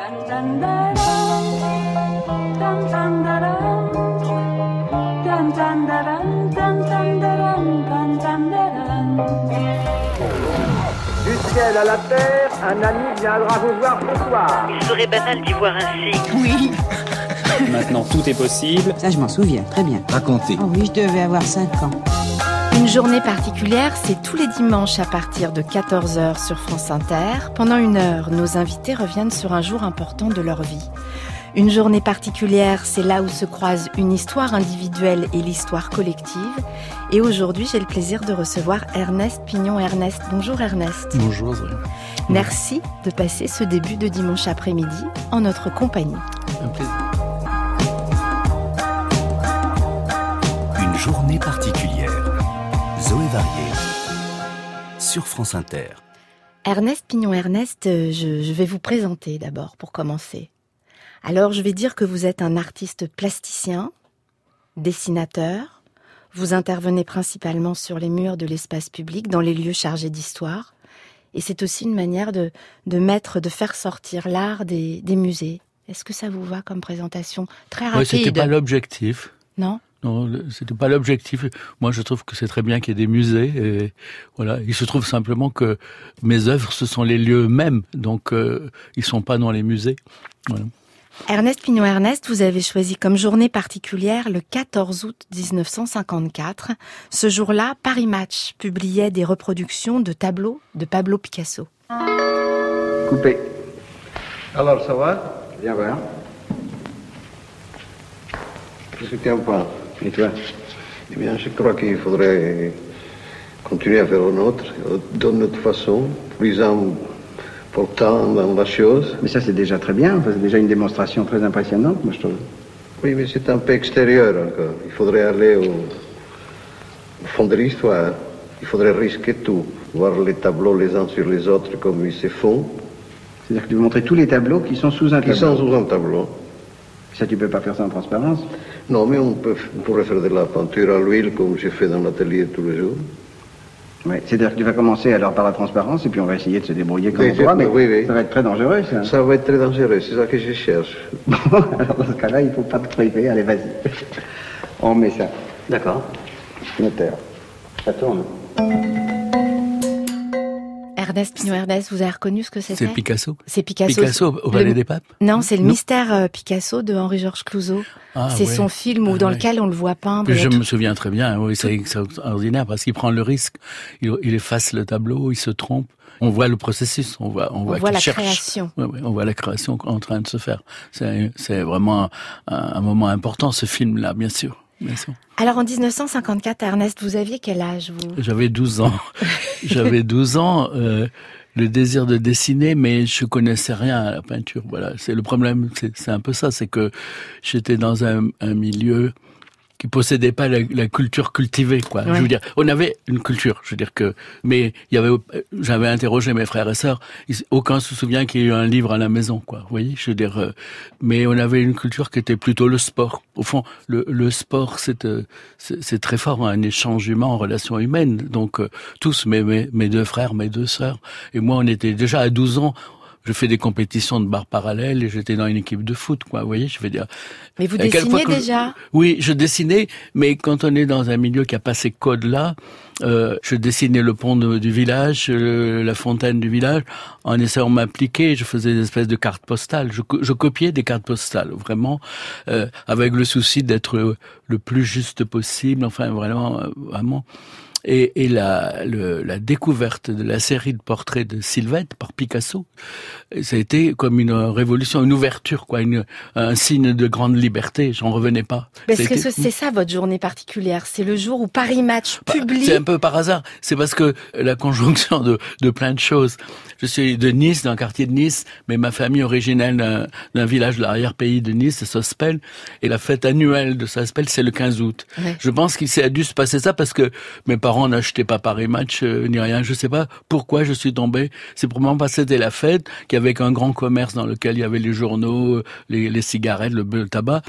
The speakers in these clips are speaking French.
Du ciel à la terre, un ami viendra vous voir ce soir. Il serait banal d'y voir ainsi. Oui. Maintenant, tout est possible. Ça, je m'en souviens, très bien. Racontez. Oh oui, je devais avoir 5 ans. Une journée particulière, c'est tous les dimanches à partir de 14h sur France Inter. Pendant 1 heure, nos invités reviennent sur un jour important de leur vie. Une journée particulière, c'est là où se croisent une histoire individuelle et l'histoire collective. Et aujourd'hui, j'ai le plaisir de recevoir Ernest Pignon. Ernest, bonjour Ernest. Bonjour. Merci de passer ce début de dimanche après-midi en notre compagnie. Un plaisir. Une journée particulière. Zoé Varier sur France Inter. Ernest Pignon. Ernest, je vais vous présenter d'abord pour commencer. Alors, je vais dire que vous êtes un artiste plasticien, dessinateur. Vous intervenez principalement sur les murs de l'espace public, dans les lieux chargés d'histoire. Et c'est aussi une manière de faire sortir l'art des musées. Est-ce que ça vous va comme présentation très rapide? Oui, c'était pas l'objectif. Non? Non, c'était pas l'objectif. Moi, je trouve que c'est très bien qu'il y ait des musées. Et voilà, il se trouve simplement que mes œuvres, ce sont les lieux mêmes. Donc, ils sont pas dans les musées. Voilà. Ernest Pignon. Ernest, vous avez choisi comme journée particulière le 14 août 1954. Ce jour-là, Paris Match publiait des reproductions de tableaux de Pablo Picasso. Coupé. Alors, ça va? Viens voir. Qu'est-ce que tu en penses? Et toi? Eh bien, je crois qu'il faudrait continuer à faire un autre, d'une autre façon, plus important dans la chose. Mais ça, c'est déjà très bien. C'est déjà une démonstration très impressionnante, moi, je trouve. Oui, mais c'est un peu extérieur encore. Il faudrait aller au fond de l'histoire. Il faudrait risquer tout. Voir les tableaux les uns sur les autres comme ils se font. C'est-à-dire que tu veux montrer tous les tableaux qui sont sous un tableau. Qui sont sous un tableau. Ça, tu peux pas faire ça en transparence? Non, mais on pourrait faire de la peinture à l'huile comme j'ai fait dans l'atelier tous les jours. Oui, c'est-à-dire que tu vas commencer alors par la transparence et puis on va essayer de se débrouiller comme on pourra, mais oui. Ça va être très dangereux, ça. Ça va être très dangereux, c'est ça que je cherche. Bon, alors dans ce cas-là, il faut pas te priver, allez, vas-y. On met ça. D'accord. Notaire. Ça tourne. Ernest Pignon. Ernest, vous avez reconnu ce que c'était? C'est Picasso. C'est Picasso. Picasso au Palais des Papes? Non, c'est le mystère Picasso de Henri-Georges Clouzot. C'est son film dans lequel on le voit peindre. Je me souviens très bien, oui, c'est extraordinaire parce qu'il prend le risque, il efface le tableau, il se trompe. On voit le processus, on voit la création. Oui, on voit la création en train de se faire. C'est vraiment un moment important, ce film-là, bien sûr. Alors en 1954, Ernest, vous aviez quel âge, vous? J'avais 12 ans. J'avais 12 ans, le désir de dessiner, mais je connaissais rien à la peinture. Voilà, c'est le problème, c'est un peu ça, c'est que j'étais dans un milieu qui possédait pas la culture cultivée, quoi. Ouais. Je veux dire, on avait une culture, je veux dire que, mais j'avais interrogé mes frères et sœurs, aucun se souvient qu'il y ait eu un livre à la maison, quoi. Vous voyez, je veux dire, mais on avait une culture qui était plutôt le sport. Au fond, le sport, c'est très fort, un échange humain en relation humaine. Donc, tous, mes 2 frères, mes 2 sœurs, et moi, on était déjà à 12 ans, je fais des compétitions de barres parallèles et j'étais dans une équipe de foot, quoi. Vous voyez, je veux dire. Mais vous dessinez déjà? Oui, je dessinais, mais quand on est dans un milieu qui a pas ces codes-là, je dessinais le pont du village, la fontaine du village, en essayant de m'appliquer. Je faisais des espèces de cartes postales. Je copiais des cartes postales, vraiment, avec le souci d'être le plus juste possible. Enfin, vraiment. Et la découverte de la série de portraits de Sylvette par Picasso, ça a été comme une révolution, une ouverture, quoi, un signe de grande liberté. J'en revenais pas. Parce que c'est ça votre journée particulière. C'est le jour où Paris Match publie. C'est un peu par hasard. C'est parce que la conjonction de plein de choses. Je suis de Nice, d'un quartier de Nice, mais ma famille est originaire d'un village de l'arrière-pays de Nice, de Sospel, et la fête annuelle de Sospel, c'est le 15 août. Ouais. Je pense qu'il a dû se passer ça parce que mes parents n'achetaient pas Paris Match ni rien. Je sais pas pourquoi je suis tombé. C'est probablement parce que c'était la fête, qu'il y avait un grand commerce dans lequel il y avait les journaux, les cigarettes, le tabac.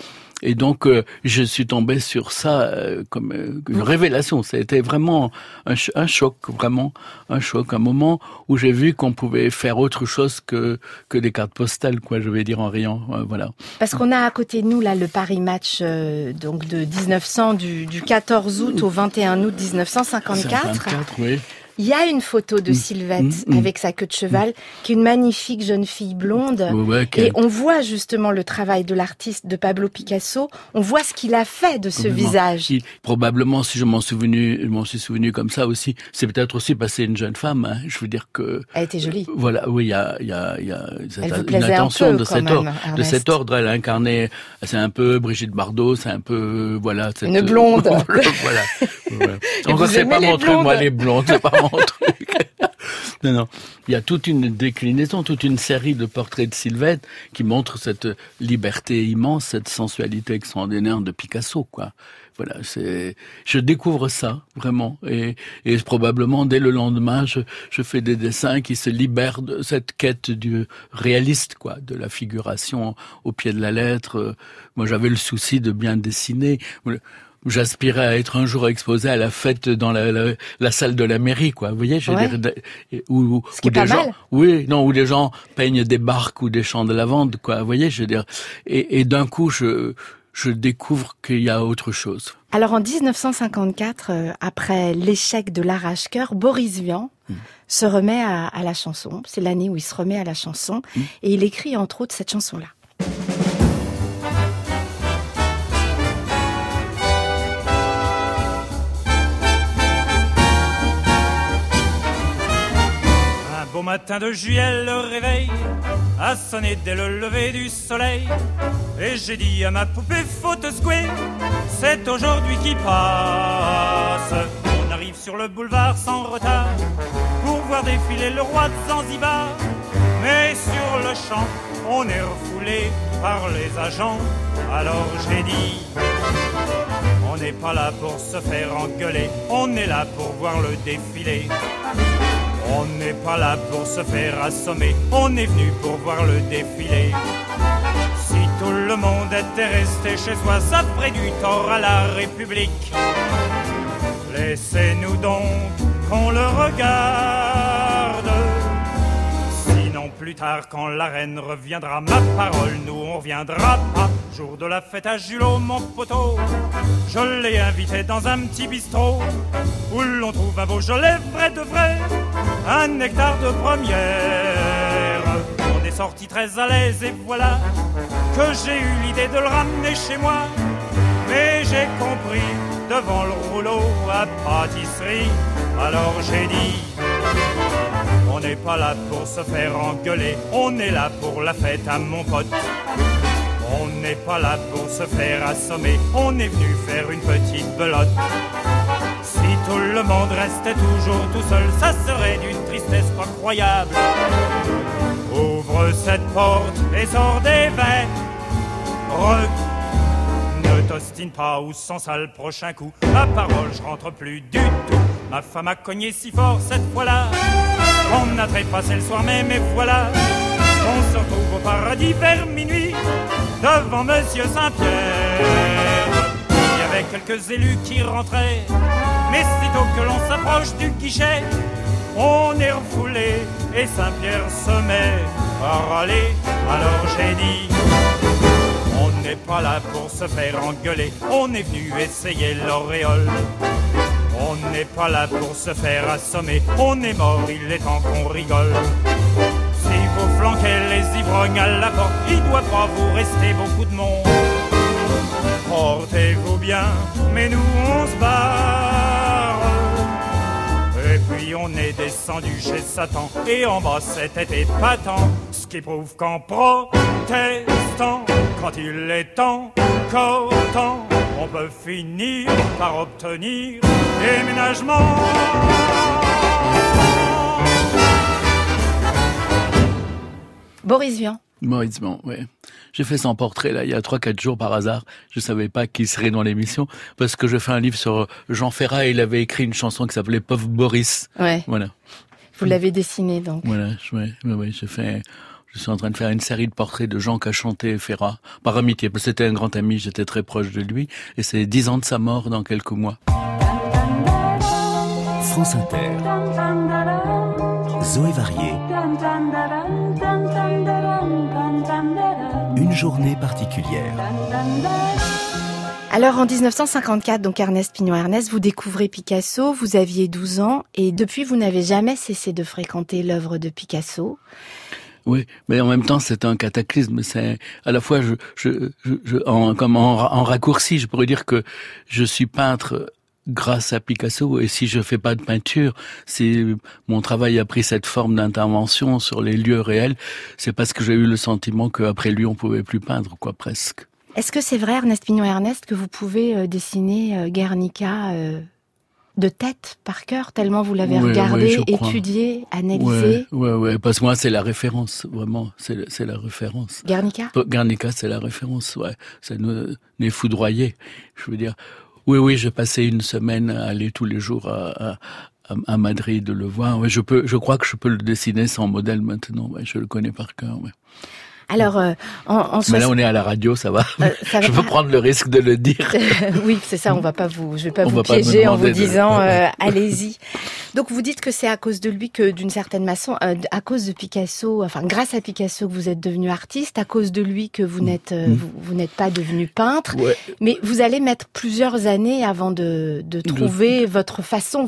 Et donc, je suis tombé sur ça comme une révélation. C'était vraiment un choc, un moment où j'ai vu qu'on pouvait faire autre chose que des cartes postales, quoi, je vais dire en riant, voilà. Parce qu'on a à côté de nous, là, le Paris Match donc de 1900, du 14 août au 21 août 1954. 54, oui. Il y a une photo de Sylvette avec sa queue de cheval, qui est une magnifique jeune fille blonde. Et on voit justement le travail de l'artiste, de Pablo Picasso. On voit ce qu'il a fait de ce visage. Probablement, si je m'en suis souvenu comme ça aussi, c'est peut-être aussi parce que c'est une jeune femme. Hein. Je veux dire que... Elle était jolie. Voilà, oui, il y a une attention de cet ordre. Elle a incarné, c'est un peu Brigitte Bardot, c'est un peu, voilà. Une blonde. Voilà. Encore, c'est pas mon truc, moi, les blondes, c'est pas mon truc. Non. Il y a toute une déclinaison, toute une série de portraits de Sylvette qui montrent cette liberté immense, cette sensualité extraordinaire de Picasso, quoi. Voilà, je découvre ça, vraiment. Et probablement, dès le lendemain, je fais des dessins qui se libèrent de cette quête du réaliste, quoi, de la figuration au pied de la lettre. Moi, j'avais le souci de bien dessiner. J'aspirais à être un jour exposé à la fête dans la salle de la mairie, quoi. Vous voyez, je veux dire, où des gens, où des gens peignent des barques ou des champs de lavande, quoi. Vous voyez, je veux dire, et d'un coup, je découvre qu'il y a autre chose. Alors en 1954, après l'échec de l'Arrache-cœur, Boris Vian se remet à la chanson. C'est l'année où il se remet à la chanson, et il écrit entre autres cette chanson-là. Au matin de juillet, le réveil a sonné dès le lever du soleil. Et j'ai dit à ma poupée, faut te secouer, c'est aujourd'hui qui passe. On arrive sur le boulevard sans retard pour voir défiler le roi de Zanzibar. Mais sur le champ, on est refoulé par les agents. Alors j'ai dit, on n'est pas là pour se faire engueuler, on est là pour voir le défilé. On n'est pas là pour se faire assommer, on est venu pour voir le défilé. Si tout le monde était resté chez soi, ça ferait du tort à la République. Laissez-nous donc qu'on le regarde. Sinon plus tard quand la reine reviendra, ma parole, nous on reviendra pas. Jour de la fête à Julot, mon poteau, je l'ai invité dans un petit bistrot où l'on trouve un Beaujolais vrai de vrai, un nectar de première. On est sorti très à l'aise et voilà que j'ai eu l'idée de le ramener chez moi. Mais j'ai compris devant le rouleau à pâtisserie. Alors j'ai dit, on n'est pas là pour se faire engueuler, on est là pour la fête à mon pote. On n'est pas là pour se faire assommer, on est venu faire une petite belote. Si tout le monde restait toujours tout seul, ça serait d'une tristesse pas croyable. Ouvre cette porte et sors des verres. Ne t'ostine pas ou sans ça le prochain coup. Ma parole, je rentre plus du tout. Ma femme a cogné si fort cette fois-là qu'on a trépassé le soir même et voilà. On se retrouve au paradis vers minuit devant Monsieur Saint-Pierre. Il y avait quelques élus qui rentraient, mais sitôt que l'on s'approche du guichet, on est refoulé et Saint-Pierre se met à râler. Alors j'ai dit, on n'est pas là pour se faire engueuler, on est venu essayer l'auréole. On n'est pas là pour se faire assommer, on est mort, il est temps qu'on rigole. Si vous flanquez les ivrognes à la porte, il doit pas vous rester beaucoup de monde. Portez-vous bien, mais nous on se barre. Et puis on est descendu chez Satan, et en bas c'était épatant. Ce qui prouve qu'en protestant, quand il est encore temps, on peut finir par obtenir déménagement. Boris Vian. Boris Vian, oui. J'ai fait son portrait, là, il y a 3-4 jours par hasard. Je savais pas qui serait dans l'émission, parce que je fais un livre sur Jean Ferrat, et il avait écrit une chanson qui s'appelait Pauvre Boris. Ouais. Voilà. Vous l'avez dessiné, donc. Voilà, oui, j'ai fait Je suis en train de faire une série de portraits de Jean Cachanté et Ferrat, par amitié, parce que c'était un grand ami, j'étais très proche de lui, et c'est 10 ans de sa mort dans quelques mois. France Inter. Zoé Varier. Une journée particulière. Alors en 1954, donc Ernest Pignon-Ernest, vous découvrez Picasso, vous aviez 12 ans et depuis vous n'avez jamais cessé de fréquenter l'œuvre de Picasso. Oui, mais en même temps c'est un cataclysme. C'est à la fois en raccourci, je pourrais dire que je suis peintre grâce à Picasso, et si je fais pas de peinture, si mon travail a pris cette forme d'intervention sur les lieux réels, c'est parce que j'ai eu le sentiment qu'après lui on pouvait plus peindre, quoi, presque. Est-ce que c'est vrai, Ernest Pignon-Ernest, que vous pouvez dessiner Guernica de tête, par cœur, tellement vous l'avez regardé, étudié, analysé? Ouais, parce que moi c'est la référence, vraiment, c'est la référence. Guernica, c'est la référence, ouais, ça nous est foudroyé, je veux dire. Oui, j'ai passé une semaine à aller tous les jours à Madrid le voir. Ouais, je crois que je peux le dessiner sans modèle maintenant. Ouais, je le connais par cœur. Ouais. Alors, mais là, on est à la radio, ça va. Je peux prendre le risque de le dire. Oui, c'est ça. Je vais pas vous piéger en vous disant, allez-y. Donc, vous dites que c'est à cause de lui que, d'une certaine façon, à cause de Picasso, enfin, grâce à Picasso que vous êtes devenu artiste, à cause de lui que vous n'êtes pas devenu peintre. Ouais. Mais vous allez mettre plusieurs années avant de trouver votre façon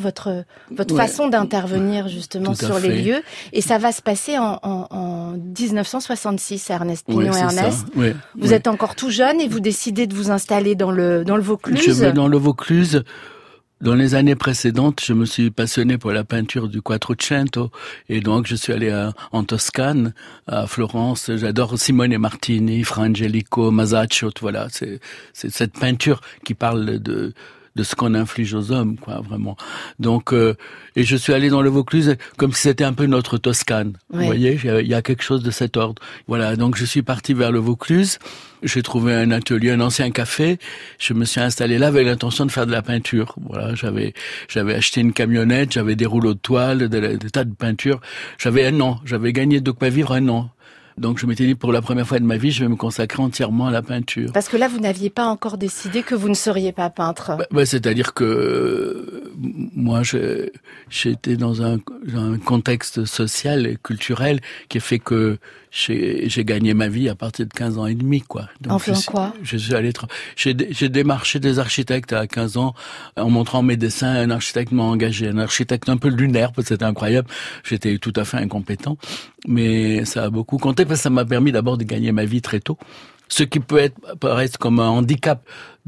d'intervenir justement sur les lieux. Et ça va se passer en 1966. Ernest Pignon-Ernest. Vous êtes encore tout jeune et vous décidez de vous installer dans le Vaucluse. Je vais dans le Vaucluse. Dans les années précédentes, je me suis passionné pour la peinture du Quattrocento et donc je suis allé en Toscane, à Florence. J'adore Simone Martini, Fra Angelico, Masaccio, voilà. C'est cette peinture qui parle de ce qu'on inflige aux hommes, quoi, vraiment. Donc, et je suis allé dans le Vaucluse comme si c'était un peu notre Toscane. Oui. Vous voyez, il y a quelque chose de cet ordre. Voilà, donc je suis parti vers le Vaucluse. J'ai trouvé un atelier, un ancien café. Je me suis installé là avec l'intention de faire de la peinture. Voilà, j'avais acheté une camionnette, j'avais des rouleaux de toile, des tas de peintures. J'avais un an, j'avais gagné de quoi vivre un an. Donc je m'étais dit, pour la première fois de ma vie, je vais me consacrer entièrement à la peinture. Parce que là, vous n'aviez pas encore décidé que vous ne seriez pas peintre. C'est-à-dire que moi, j'étais dans un contexte social et culturel qui a fait que j'ai gagné ma vie à partir de 15 ans et demi, quoi. Donc, en faisant quoi? J'ai démarché des architectes à 15 ans en montrant mes dessins. Un architecte m'a engagé, un architecte un peu lunaire, parce que c'était incroyable. J'étais tout à fait incompétent, mais ça a beaucoup compté parce que ça m'a permis d'abord de gagner ma vie très tôt. Ce qui peut paraître comme un handicap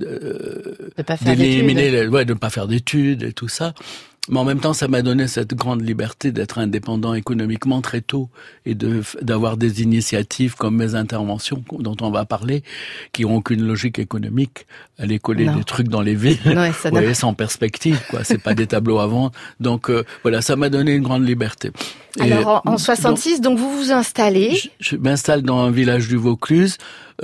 de pas faire d'études et tout ça. Mais en même temps, ça m'a donné cette grande liberté d'être indépendant économiquement très tôt et d'avoir des initiatives comme mes interventions dont on va parler, qui ont aucune logique économique. Aller coller des trucs dans les villes, sans perspective, quoi. C'est pas des tableaux à vendre. Donc voilà, ça m'a donné une grande liberté. Alors en 66, donc vous vous installez. Je m'installe dans un village du Vaucluse.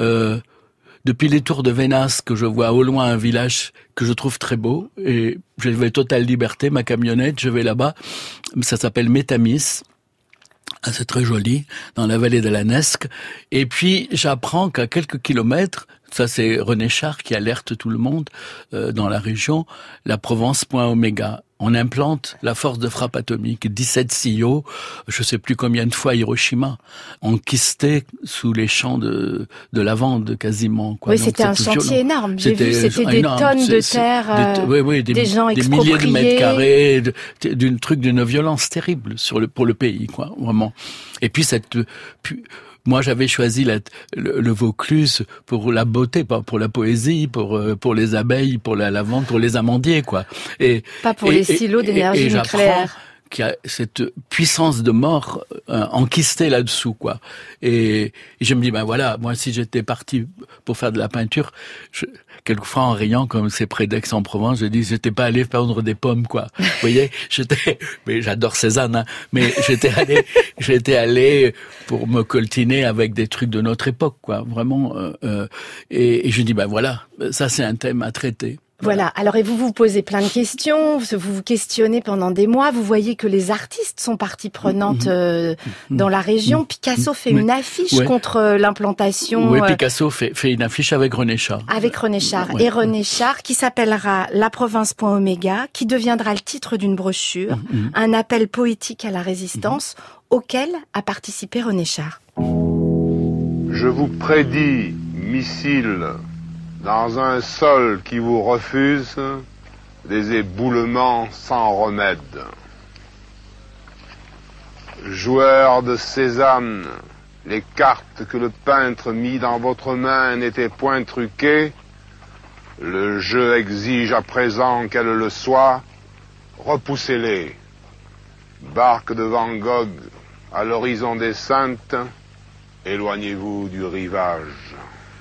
Depuis les tours de Vénasse, que je vois au loin un village que je trouve très beau, et j'avais totale liberté, ma camionnette, je vais là-bas, ça s'appelle Métamis, c'est très joli, dans la vallée de la Nesque, et puis j'apprends qu'à quelques kilomètres, ça c'est René Char qui alerte tout le monde dans la région, la Provence Point Oméga. On implante la force de frappe atomique, 17 siyo, je sais plus combien de fois Hiroshima, enquistés sous les champs de lavande quasiment, quoi. Oui, donc, c'était un chantier énorme. J'ai vu, c'était des tonnes de terre, des gens expropriés. Des milliers de mètres carrés, d'une violence terrible pour le pays, quoi, vraiment. Et puis moi, j'avais choisi le Vaucluse pour la beauté, pas pour la poésie, pour les abeilles, pour la lavande, pour les amandiers, quoi. Pas pour les silos d'énergie nucléaire. Qu'il y a cette puissance de mort enquistée là-dessous, quoi. Et je me dis, voilà, moi, si j'étais parti pour faire de la peinture, quelquefois en riant, comme c'est près d'Aix-en-Provence, je dis, j'étais pas allé peindre des pommes, quoi. Vous voyez, mais j'adore Cézanne, hein, mais j'étais allé pour me coltiner avec des trucs de notre époque, quoi, vraiment. Et je dis, voilà, ça c'est un thème à traiter. Voilà. Alors, et vous vous posez plein de questions, vous vous questionnez pendant des mois, vous voyez que les artistes sont partie prenante dans la région. Picasso fait une affiche contre l'implantation. Oui, Picasso fait une affiche avec René Char. Avec René Char. Et René Char, qui s'appellera La Province Point Oméga, qui deviendra le titre d'une brochure, un appel poétique à la résistance, auquel a participé René Char. Je vous prédis, missiles, dans un sol qui vous refuse, des éboulements sans remède. Joueurs de sésame, les cartes que le peintre mit dans votre main n'étaient point truquées. Le jeu exige à présent qu'elles le soient. Repoussez-les. Barque de Van Gogh à l'horizon des Saintes, éloignez-vous du rivage.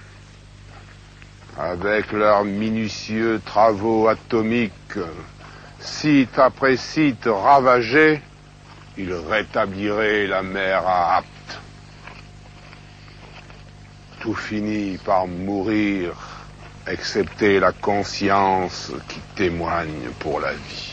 Avec leurs minutieux travaux atomiques, site après site ravagé, ils rétabliraient la mer à Apt. Tout finit par mourir, excepté la conscience qui témoigne pour la vie.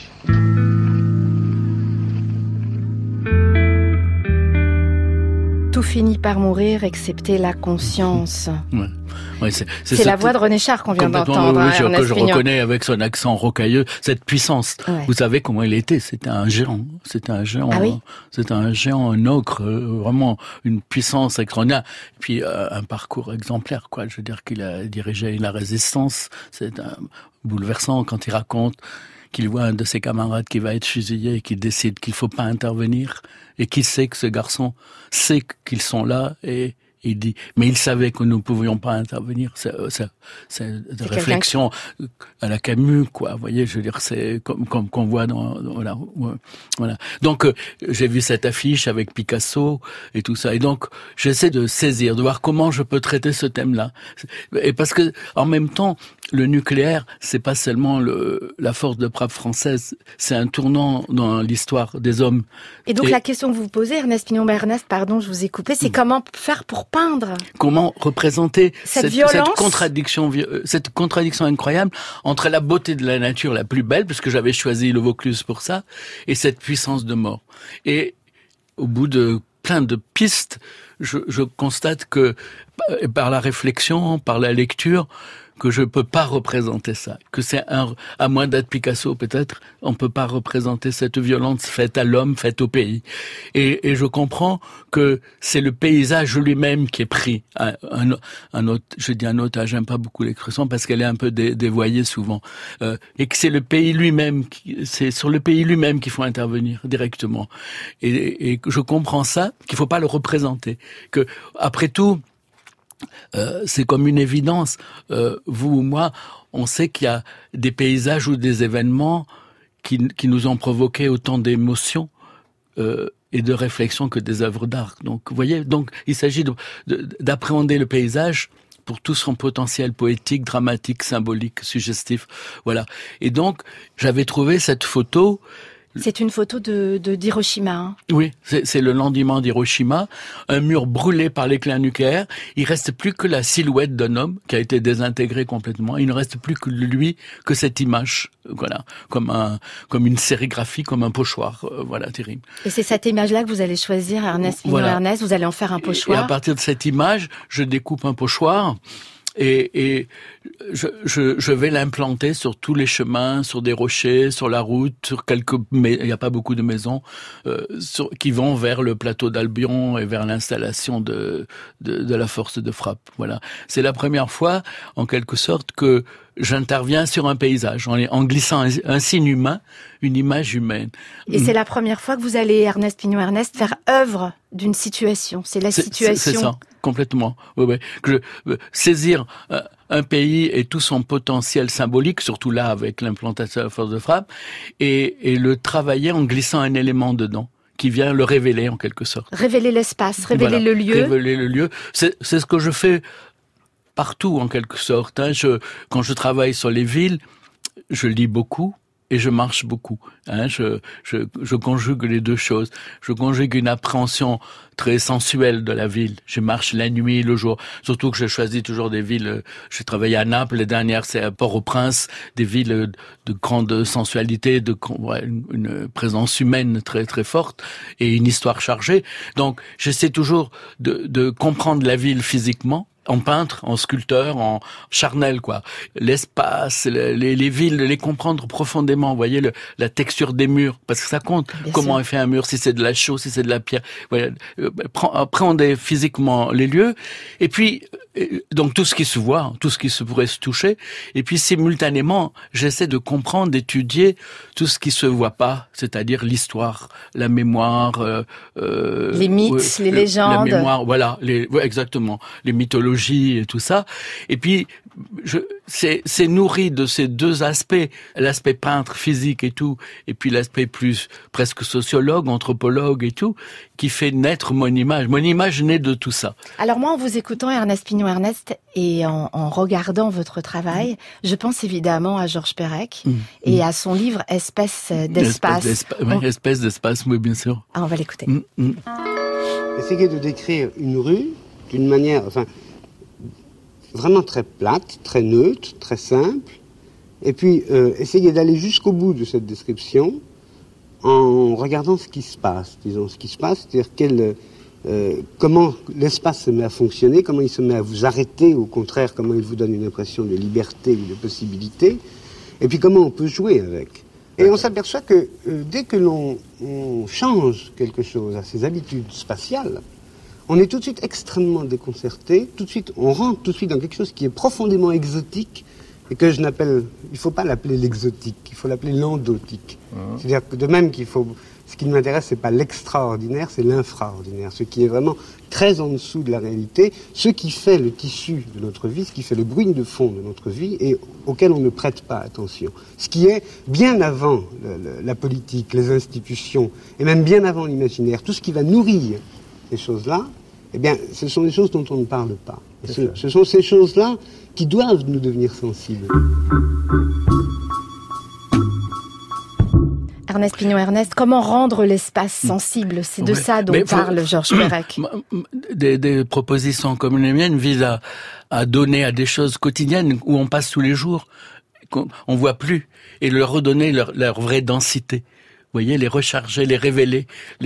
Tout finit par mourir, excepté la conscience. Ouais, c'est la voix de René Char qu'on vient d'entendre. Oui, que je reconnais avec son accent rocailleux, cette puissance. Ouais. Vous savez comment il était. C'était un géant. C'était un géant. Ah oui? C'était un géant, un ocre, vraiment une puissance extraordinaire. Et puis un parcours exemplaire, quoi. Je veux dire qu'il a dirigé la résistance. C'est bouleversant quand il raconte qu'il voit un de ses camarades qui va être fusillé et qui décide qu'il faut pas intervenir et qui sait que ce garçon sait qu'ils sont là et il dit, mais il savait que nous ne pouvions pas intervenir. C'est une réflexion à la Camus, quoi. Vous voyez, je veux dire, c'est comme qu'on voit voilà. Donc, j'ai vu cette affiche avec Picasso et tout ça. Et donc, j'essaie de saisir, de voir comment je peux traiter ce thème-là. Et parce que, en même temps, le nucléaire, c'est pas seulement la force de frappe française, c'est un tournant dans l'histoire des hommes. Et donc, la question que vous vous posez, Ernest Pignon-Ernest, pardon, je vous ai coupé, c'est comment faire pour peindre? Comment représenter cette violence, cette contradiction incroyable entre la beauté de la nature la plus belle, puisque j'avais choisi le Vaucluse pour ça, et cette puissance de mort. Et au bout de plein de pistes, je constate que par la réflexion, par la lecture, que je peux pas représenter ça, que c'est à moins d'être Picasso peut-être, on peut pas représenter cette violence faite à l'homme, faite au pays. Et je comprends que c'est le paysage lui-même qui est pris je dis un otage, j'aime pas beaucoup l'expression parce qu'elle est un peu dévoyée souvent, et que c'est le pays lui-même, c'est sur le pays lui-même qu'il faut intervenir directement. Et je comprends ça, qu'il faut pas le représenter, que après tout, c'est comme une évidence. Vous ou moi, on sait qu'il y a des paysages ou des événements qui nous ont provoqué autant d'émotions et de réflexions que des œuvres d'art. Donc, vous voyez, donc il s'agit d'appréhender le paysage pour tout son potentiel poétique, dramatique, symbolique, suggestif. Voilà. Et donc, j'avais trouvé cette photo. C'est une photo d'Hiroshima. Hein. Oui, c'est le lendemain d'Hiroshima, un mur brûlé par l'éclat nucléaire. Il reste plus que la silhouette d'un homme qui a été désintégré complètement. Il ne reste plus que lui, que cette image, voilà, comme une sérigraphie, comme un pochoir, voilà, terrible. Et c'est cette image-là que vous allez choisir, Ernest Pignon-Ernest. Vous allez en faire un pochoir. Et à partir de cette image, je découpe un pochoir. Et je vais l'implanter sur tous les chemins, sur des rochers, sur la route, sur il n'y a pas beaucoup de maisons qui vont vers le plateau d'Albion et vers l'installation de la force de frappe. Voilà. C'est la première fois, en quelque sorte, que j'interviens sur un paysage en glissant un signe humain, une image humaine. Et c'est la première fois que vous allez, Ernest Pignon-Ernest, faire œuvre d'une situation. C'est la situation. C'est ça, complètement. Oui. Saisir un pays et tout son potentiel symbolique, surtout là avec l'implantation de la force de frappe, et le travailler en glissant un élément dedans qui vient le révéler en quelque sorte. Révéler l'espace, révéler le lieu. Révéler le lieu. C'est ce que je fais partout en quelque sorte. Quand je travaille sur les villes, je lis beaucoup. et je marche beaucoup. Je conjugue les deux choses. Je conjugue une appréhension très sensuelle de la ville. Je marche la nuit, le jour. Surtout que je choisis toujours des villes. J'ai travaillé à Naples, les dernières c'est à Port-au-Prince, des villes de grande sensualité, une présence humaine très très forte et une histoire chargée. Donc j'essaie toujours de comprendre la ville physiquement. En peintre, en sculpteur, en charnel, quoi. L'espace, les villes, les comprendre profondément. Vous voyez, la texture des murs, parce que ça compte. Bien comment sûr. Est fait un mur, si c'est de la chaux, si c'est de la pierre. Voilà. Appréhender physiquement les lieux. Et puis, donc tout ce qui se voit, tout ce qui se pourrait se toucher. Et puis, simultanément, j'essaie de comprendre, d'étudier tout ce qui se voit pas, c'est-à-dire l'histoire, la mémoire, les mythes, les légendes. La mémoire, voilà, exactement. Les mythologies et tout ça. Et puis, c'est nourri de ces deux aspects, l'aspect peintre, physique et tout, et puis l'aspect plus presque sociologue, anthropologue et tout, qui fait naître mon image. Mon image naît de tout ça. Alors moi, en vous écoutant, Ernest Pignon-Ernest, et en regardant votre travail, je pense évidemment à Georges Perec et à son livre Espèce d'espace. Espèce d'espace, oui, bien sûr. Ah, on va l'écouter. Essayez de décrire une rue d'une manière, vraiment très plate, très neutre, très simple, et puis essayer d'aller jusqu'au bout de cette description en regardant ce qui se passe, c'est-à-dire comment l'espace se met à fonctionner, comment il se met à vous arrêter, au contraire, comment il vous donne une impression de liberté ou de possibilité, et puis comment on peut jouer avec. Et on s'aperçoit que dès que l'on change quelque chose à ses habitudes spatiales, on est tout de suite extrêmement déconcerté, on rentre tout de suite dans quelque chose qui est profondément exotique et que il ne faut pas l'appeler l'exotique, il faut l'appeler l'endotique. C'est-à-dire que de même ce qui m'intéresse, c'est pas l'extraordinaire, c'est l'infraordinaire, ce qui est vraiment très en dessous de la réalité, ce qui fait le tissu de notre vie, ce qui fait le bruit de fond de notre vie et auquel on ne prête pas attention. Ce qui est bien avant la politique, les institutions et même bien avant l'imaginaire, tout ce qui va nourrir ces choses-là, eh bien, ce sont des choses dont on ne parle pas. Ce sont ces choses-là qui doivent nous devenir sensibles. Ernest Pignon-Ernest, comment rendre l'espace sensible? C'est de ça dont parle Georges Perec. Des propositions comme les miennes visent à donner à des choses quotidiennes où on passe tous les jours, qu'on voit plus, et leur redonner leur vraie densité. Vous voyez, les recharger, les révéler,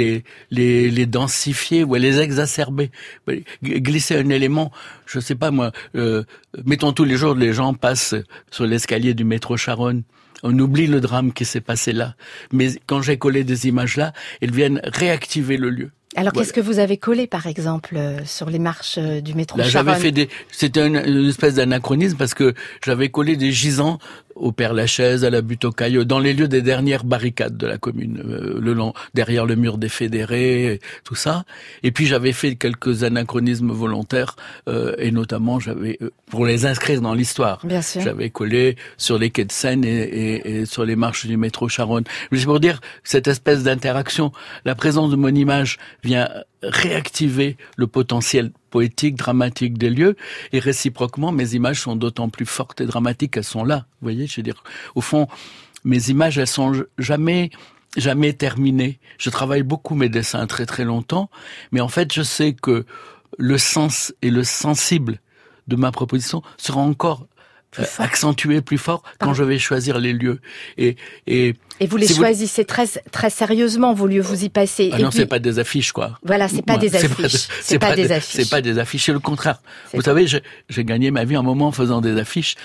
les densifier ou les exacerber. Glisser un élément, je sais pas moi, mettons tous les jours, les gens passent sur l'escalier du métro Charonne. On oublie le drame qui s'est passé là. Mais quand j'ai collé des images là, elles viennent réactiver le lieu. Alors, qu'est-ce que vous avez collé, par exemple, sur les marches du métro Charonne? J'avais fait c'était une espèce d'anachronisme parce que j'avais collé des gisants au Père-Lachaise, à la Butte aux Cailloux, dans les lieux des dernières barricades de la commune, derrière le mur des Fédérés, tout ça. Et puis j'avais fait quelques anachronismes volontaires, et notamment pour les inscrire dans l'histoire. Bien sûr. J'avais collé sur les quais de Seine et sur les marches du métro Charonne. C'est pour dire cette espèce d'interaction, la présence de mon image vient réactiver le potentiel poétique, dramatique des lieux, et réciproquement, mes images sont d'autant plus fortes et dramatiques qu'elles sont là. Vous voyez, je veux dire, au fond, mes images, elles sont jamais terminées. Je travaille beaucoup mes dessins très très longtemps, mais en fait, je sais que le sens et le sensible de ma proposition sera encore accentué plus fort quand je vais choisir les lieux. Et vous les choisissez très très sérieusement, vos lieux, vous y passez. Ah non, c'est pas des affiches, quoi. Voilà, c'est pas des affiches. C'est pas des affiches. C'est pas des affiches, c'est le contraire. Vous savez, j'ai gagné ma vie un moment en faisant des affiches.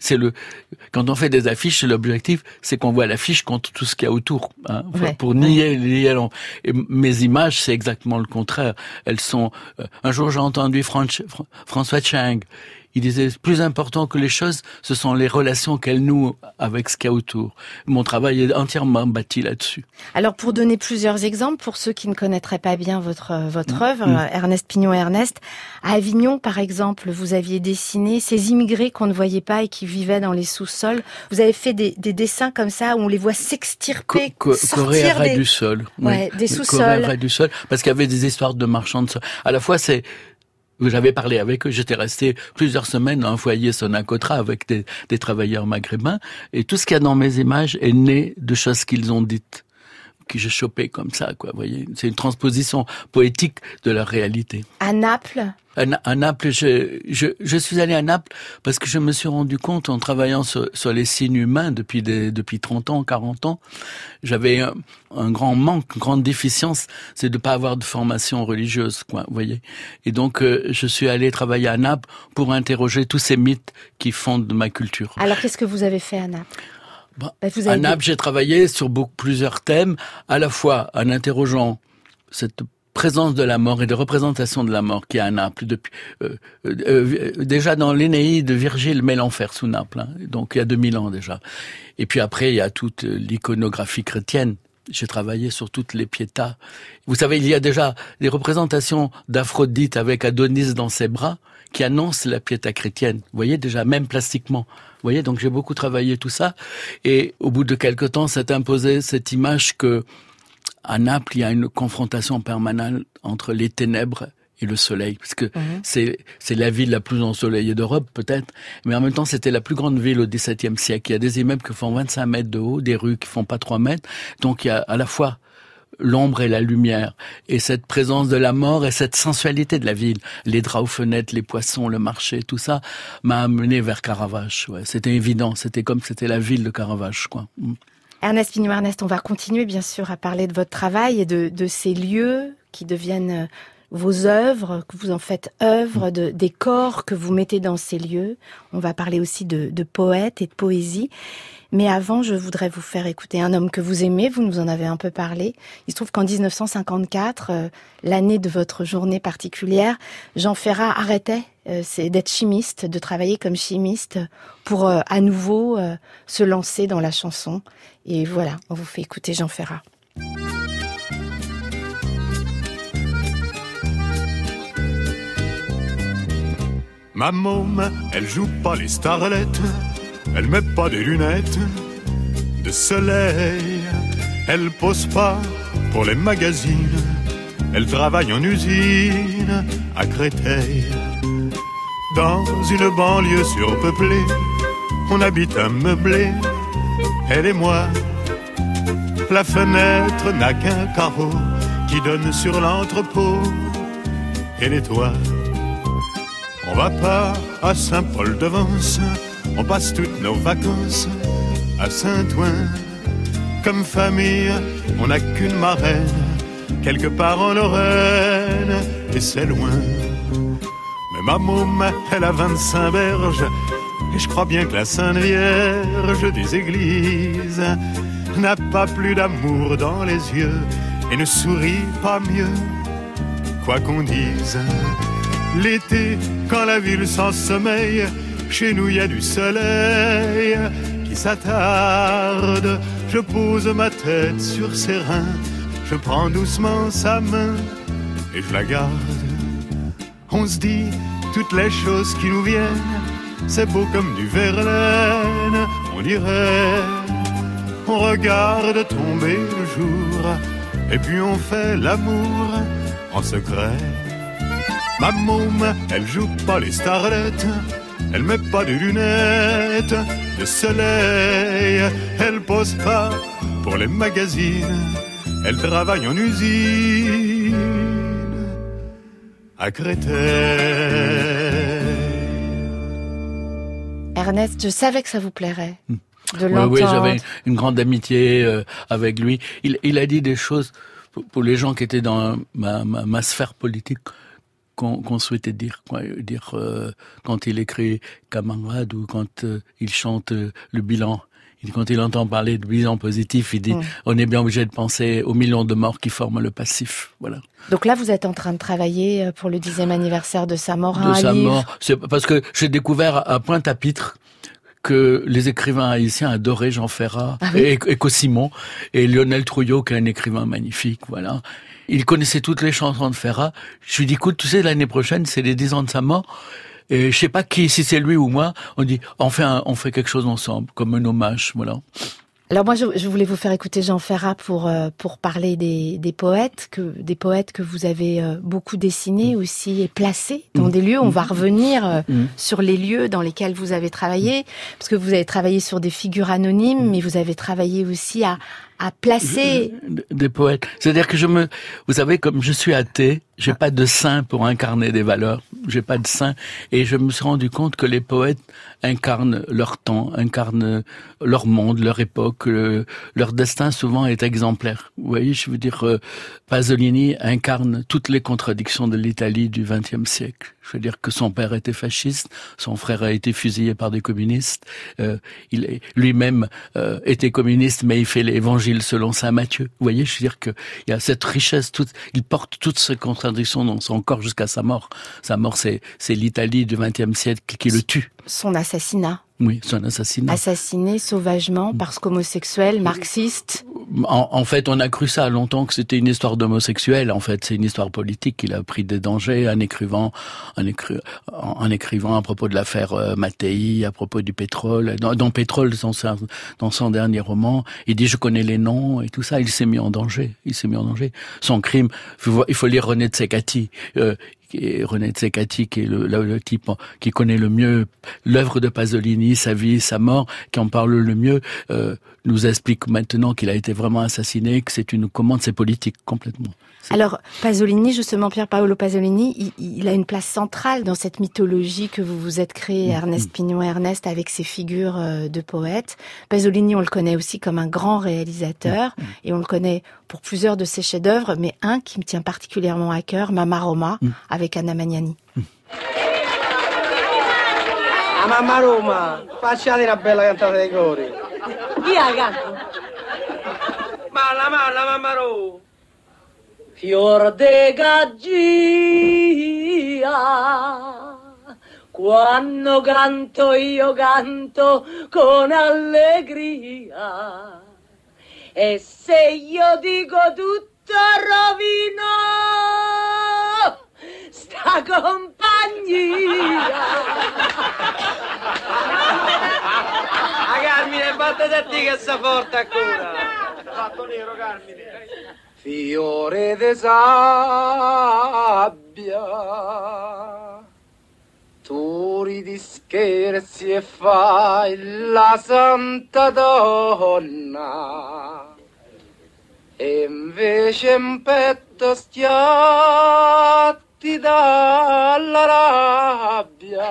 Quand on fait des affiches, l'objectif, c'est qu'on voit l'affiche contre tout ce qu'il y a autour, hein, pour nier. Et mes images, c'est exactement le contraire. Elles sont. Un jour, j'ai entendu François Chang. Il disait, plus important que les choses, ce sont les relations qu'elles nouent avec ce qu'il y a autour. Mon travail est entièrement bâti là-dessus. Alors, pour donner plusieurs exemples, pour ceux qui ne connaîtraient pas bien votre œuvre, Ernest Pignon-Ernest, à Avignon, par exemple, vous aviez dessiné ces immigrés qu'on ne voyait pas et qui vivaient dans les sous-sols. Vous avez fait des dessins comme ça, où on les voit s'extirper, sortir du sol. Des sous-sols. Du sol, parce qu'il y avait des histoires de marchands de sol. À la fois, c'est J'avais parlé avec eux, j'étais resté plusieurs semaines dans un foyer Sonacotra avec des travailleurs maghrébins, et tout ce qu'il y a dans mes images est né de choses qu'ils ont dites, que j'ai chopé comme ça, quoi. Vous voyez, c'est une transposition poétique de la réalité. À Naples? À Naples, je suis allé à Naples parce que je me suis rendu compte en travaillant sur les signes humains depuis 30 ans, 40 ans, j'avais un grand manque, une grande déficience, c'est de pas avoir de formation religieuse, quoi, vous voyez. Et donc, je suis allé travailler à Naples pour interroger tous ces mythes qui fondent ma culture. Alors, qu'est-ce que vous avez fait à Naples? À Naples, j'ai travaillé sur plusieurs thèmes, à la fois en interrogeant cette présence de la mort et de représentation de la mort qui est à Naples depuis déjà dans l'Énéide, Virgile met l'enfer sous Naples, hein, donc il y a 2000 ans déjà. Et puis après il y a toute l'iconographie chrétienne. J'ai travaillé sur toutes les piétas. Vous savez, il y a déjà des représentations d'Aphrodite avec Adonis dans ses bras qui annoncent la piéta chrétienne. Vous voyez, déjà, même plastiquement. Vous voyez, donc j'ai beaucoup travaillé tout ça. Et au bout de quelque temps, s'est imposé cette image que à Naples, il y a une confrontation permanente entre les ténèbres et le soleil, parce que c'est la ville la plus ensoleillée d'Europe, peut-être, mais en même temps, c'était la plus grande ville au XVIIe siècle. Il y a des immeubles qui font 25 mètres de haut, des rues qui font pas 3 mètres, donc il y a à la fois l'ombre et la lumière, et cette présence de la mort et cette sensualité de la ville, les draps aux fenêtres, les poissons, le marché, tout ça m'a amené vers Caravage. Ouais, c'était évident, c'était la ville de Caravage, quoi. Ernest Pignon-Ernest, on va continuer bien sûr à parler de votre travail et de ces lieux qui deviennent vos œuvres, que vous en faites œuvre, des corps que vous mettez dans ces lieux. On va parler aussi de poètes et de poésie. Mais avant, je voudrais vous faire écouter un homme que vous aimez, vous nous en avez un peu parlé. Il se trouve qu'en 1954, l'année de votre journée particulière, Jean Ferrat arrêtait d'être chimiste, de travailler comme chimiste pour à nouveau se lancer dans la chanson. Et voilà, on vous fait écouter Jean Ferrat. Ma môme, elle joue pas les starlettes, elle met pas des lunettes de soleil, elle pose pas pour les magazines, elle travaille en usine à Créteil. Dans une banlieue surpeuplée, on habite un meublé, elle et moi. La fenêtre n'a qu'un carreau qui donne sur l'entrepôt et les toits. On va pas à Saint-Paul-de-Vence, on passe toutes nos vacances à Saint-Ouen. Comme famille, on n'a qu'une marraine, quelque part en Lorraine, et c'est loin. Mais ma môme, elle a 25 berges, et je crois bien que la Sainte Vierge des églises n'a pas plus d'amour dans les yeux et ne sourit pas mieux, quoi qu'on dise. L'été, quand la ville s'ensommeille, chez nous il y a du soleil qui s'attarde. Je pose ma tête sur ses reins, je prends doucement sa main et je la garde. On se dit toutes les choses qui nous viennent, c'est beau comme du Verlaine, on dirait. On regarde tomber le jour et puis on fait l'amour en secret. Ma môme, elle joue pas les starlettes, elle met pas de lunettes de soleil, elle pose pas pour les magazines, elle travaille en usine à Créteil. Ernest, je savais que ça vous plairait de l'entendre. Oui, j'avais une grande amitié avec lui. Il a dit des choses pour les gens qui étaient dans ma sphère politique qu'on souhaitait dire, quoi. Dire quand il écrit Camarade ou quand il chante le bilan. Quand il entend parler de bilan positif, il dit on est bien obligé de penser aux millions de morts qui forment le passif. Voilà. Donc là, vous êtes en train de travailler pour le 10e anniversaire de sa mort. De sa mort. C'est parce que j'ai découvert à Pointe-à-Pitre que les écrivains haïtiens adoraient Jean Ferrat et Cossimon et Lionel Trouillot, qui est un écrivain magnifique. Voilà. Il connaissait toutes les chansons de Ferrat. Je lui dis, écoute, tu sais, l'année prochaine, c'est les 10 ans de sa mort. Et je sais pas qui, si c'est lui ou moi, on dit, on fait quelque chose ensemble, comme un hommage, voilà. Alors moi, je voulais vous faire écouter Jean Ferrat pour parler des poètes que vous avez beaucoup dessinés aussi et placés dans des lieux. On va revenir sur les lieux dans lesquels vous avez travaillé, parce que vous avez travaillé sur des figures anonymes, mais vous avez travaillé aussi à placer des poètes. C'est-à-dire que vous savez, comme je suis athée, j'ai pas de saint pour incarner des valeurs. J'ai pas de saint. Et je me suis rendu compte que les poètes incarnent leur temps, incarnent leur monde, leur époque. Leur destin souvent est exemplaire. Vous voyez, je veux dire, Pasolini incarne toutes les contradictions de l'Italie du XXe siècle. Je veux dire que son père était fasciste, son frère a été fusillé par des communistes, il lui-même était communiste, mais il fait l'évangile selon saint Matthieu. Vous voyez, je veux dire qu'il y a cette richesse, il porte toutes ces contradictions dans son corps jusqu'à sa mort. Sa mort, c'est l'Italie du XXe siècle qui le tue. Son assassinat. Oui, son assassinat. Assassiné sauvagement parce qu'homosexuel, marxiste. En fait, on a cru ça longtemps que c'était une histoire d'homosexuel. En fait, c'est une histoire politique. Il a pris des dangers en écrivant à propos de l'affaire Mattei, à propos du pétrole. Dans Pétrole, dans son dernier roman, il dit « je connais les noms » et tout ça. Il s'est mis en danger. Son crime, il faut lire René Tsekati. René Tsekati, qui est le type qui connaît le mieux l'œuvre de Pasolini, sa vie, sa mort, qui en parle le mieux, nous explique maintenant qu'il a été vraiment assassiné, que c'est une commande, c'est politique, complètement. Alors, Pasolini, justement, Pier Paolo Pasolini, il a une place centrale dans cette mythologie que vous vous êtes créée, Ernest Pignon Ernest, avec ses figures de poètes. Pasolini, on le connaît aussi comme un grand réalisateur, et on le connaît pour plusieurs de ses chefs-d'œuvre, mais un qui me tient particulièrement à cœur, Mamma Roma, avec Anna Magnani. A Mamma Roma, facciate una bella cantata dei cori. Chi ha canto? Malla, Mamma Roma. Fior de gaggia, quando canto io canto con allegria, e se io dico tutto rovino sta compagnia. A Carmine, battete a te che sta forte ancora. Fatto nero, Carmine. Fiore de sabbia, tu ridi scherzi e fai la santa donna, e invece in petto stiatti dalla rabbia.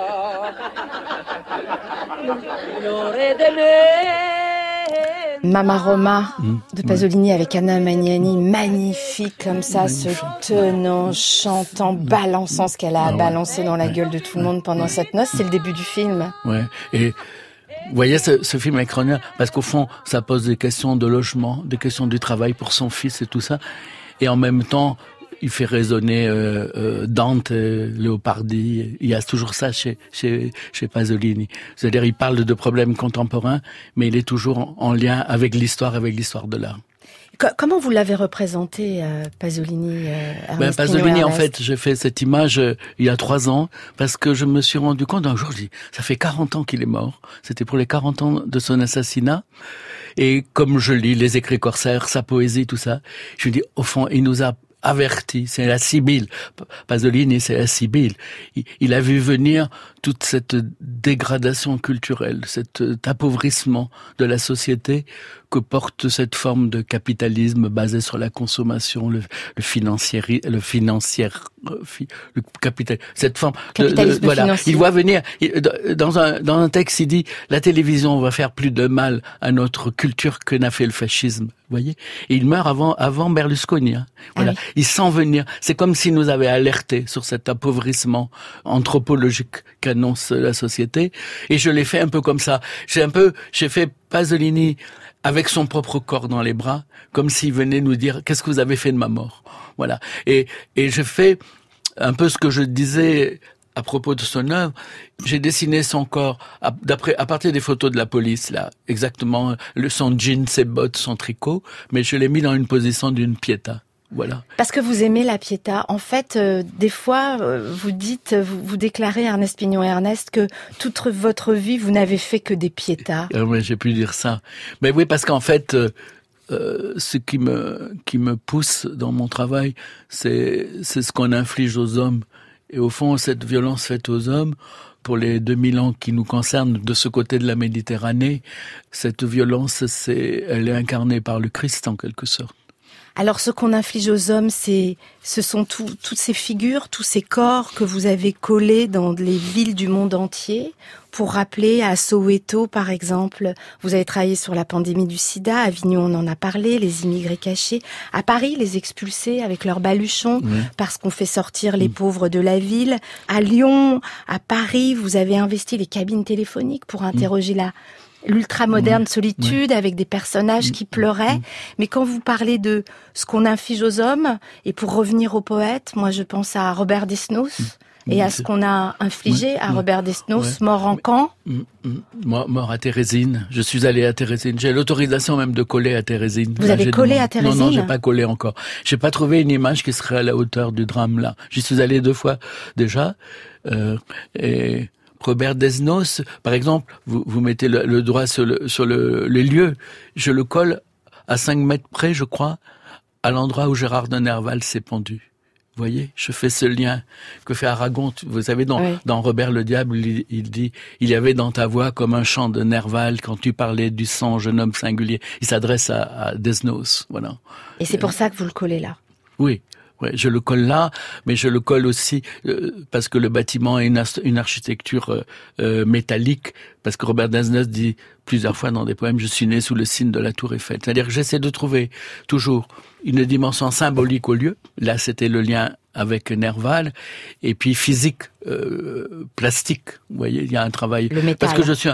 Fiore de me. Mamma Roma de Pasolini avec Anna Magnani, magnifique comme ça, se tenant, chantant, balançant ce qu'elle a balancé dans la gueule de tout le monde pendant cette noce. C'est le début du film. Ouais. Et vous voyez ce film extraordinaire parce qu'au fond, ça pose des questions de logement, des questions du travail pour son fils et tout ça. Et en même temps, il fait résonner Dante, Leopardi. Il y a toujours ça chez Pasolini. C'est-à-dire, il parle de problèmes contemporains, mais il est toujours en lien avec l'histoire de l'art. Comment vous l'avez représenté, Pasolini, Ernest Pasolini, Pignon en fait, j'ai fait cette image il y a 3 ans, parce que je me suis rendu compte un jour, je dis, ça fait 40 ans qu'il est mort. C'était pour les 40 ans de son assassinat. Et comme je lis les écrits corsaires, sa poésie, tout ça, je me dis, au fond, il nous a averti, c'est la Sibylle. Pasolini, c'est la Sibylle. Il a vu venir toute cette dégradation culturelle, cet appauvrissement de la société que porte cette forme de capitalisme basé sur la consommation, le capital, cette forme voilà. Il voit venir, dans un texte, il dit, la télévision va faire plus de mal à notre culture que n'a fait le fascisme. Vous voyez? Et il meurt avant Berlusconi, hein. Voilà. Oui. Il sent venir. C'est comme s'il nous avait alerté sur cet appauvrissement anthropologique qu'annonce la société. Et je l'ai fait un peu comme ça. J'ai fait Pasolini avec son propre corps dans les bras, comme s'il venait nous dire, qu'est-ce que vous avez fait de ma mort? Voilà. Et je fais un peu ce que je disais à propos de son œuvre. J'ai dessiné son corps à partir des photos de la police, là, exactement, son jean, ses bottes, son tricot, mais je l'ai mis dans une position d'une pietà. Voilà. Parce que vous aimez la Pietà. En fait, des fois, vous déclarez, Ernest Pignon-Ernest, que toute votre vie, vous n'avez fait que des Pietà. Oui, j'ai pu dire ça. Mais oui, parce qu'en fait, ce qui me pousse dans mon travail, c'est ce qu'on inflige aux hommes. Et au fond, cette violence faite aux hommes, pour les 2000 ans qui nous concernent de ce côté de la Méditerranée, cette violence, elle est incarnée par le Christ en quelque sorte. Alors, ce qu'on inflige aux hommes, ce sont toutes ces figures, tous ces corps que vous avez collés dans les villes du monde entier pour rappeler à Soweto, par exemple, vous avez travaillé sur la pandémie du sida, à Avignon, on en a parlé, les immigrés cachés, à Paris, les expulsés avec leurs baluchons, parce qu'on fait sortir les pauvres de la ville, à Lyon, à Paris, vous avez investi les cabines téléphoniques pour interroger l'ultra-moderne solitude avec des personnages qui pleuraient. Mais quand vous parlez de ce qu'on inflige aux hommes, et pour revenir aux poètes, moi je pense à Robert Desnos et à ce qu'on a infligé à Robert Desnos, mort en camp. Mort à Thérésine. Je suis allé à Thérésine. J'ai l'autorisation même de coller à Thérésine. Vous avez collé à Thérésine? Non, j'ai pas collé encore. J'ai pas trouvé une image qui serait à la hauteur du drame là. J'y suis allé 2 fois déjà. Et Robert Desnos, par exemple, vous mettez le doigt sur les lieux. Je le colle à 5 mètres près, je crois, à l'endroit où Gérard de Nerval s'est pendu. Vous voyez, je fais ce lien que fait Aragon. Vous savez, dans Robert le Diable, il dit « Il y avait dans ta voix comme un chant de Nerval quand tu parlais du sang, jeune homme singulier. » Il s'adresse à Desnos, voilà. Et c'est pour ça que vous le collez là? Oui. Ouais, je le colle là, mais je le colle aussi parce que le bâtiment est une architecture métallique, parce que Robert Desnos dit plusieurs fois dans des poèmes « Je suis né sous le signe de la tour Eiffel ». C'est-à-dire que j'essaie de trouver toujours une dimension symbolique au lieu. Là, c'était le lien avec Nerval, et puis physique, plastique. Vous voyez, il y a un travail. Le métal. Parce que je suis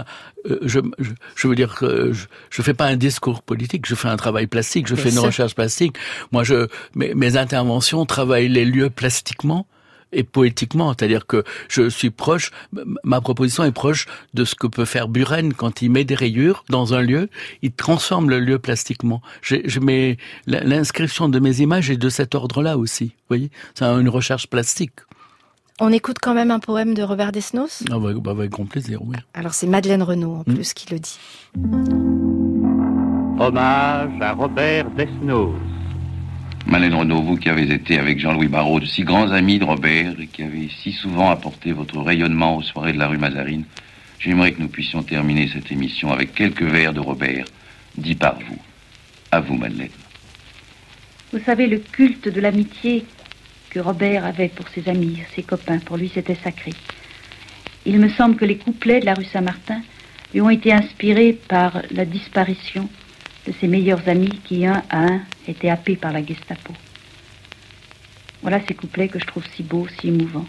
je veux dire que je fais pas un discours politique, je fais un travail plastique, je fais une recherche plastique. Moi, mes interventions travaillent les lieux plastiquement et poétiquement, c'est-à-dire que je suis proche, ma proposition est proche de ce que peut faire Buren quand il met des rayures dans un lieu, il transforme le lieu plastiquement. Je mets l'inscription de mes images est de cet ordre-là aussi, vous voyez, c'est une recherche plastique. On écoute quand même un poème de Robert Desnos? Avec grand plaisir, oui. Alors c'est Madeleine Renaud en plus qui le dit. Hommage à Robert Desnos. Madeleine Renaud, vous qui avez été avec Jean-Louis Barrault de si grands amis de Robert et qui avez si souvent apporté votre rayonnement aux soirées de la rue Mazarine, j'aimerais que nous puissions terminer cette émission avec quelques vers de Robert, dits par vous. À vous, Madeleine. Vous savez, le culte de l'amitié que Robert avait pour ses amis, ses copains, pour lui c'était sacré. Il me semble que les couplets de la rue Saint-Martin lui ont été inspirés par la disparition de ses meilleurs amis qui, un à un, étaient happés par la Gestapo. Voilà ces couplets que je trouve si beaux, si émouvants.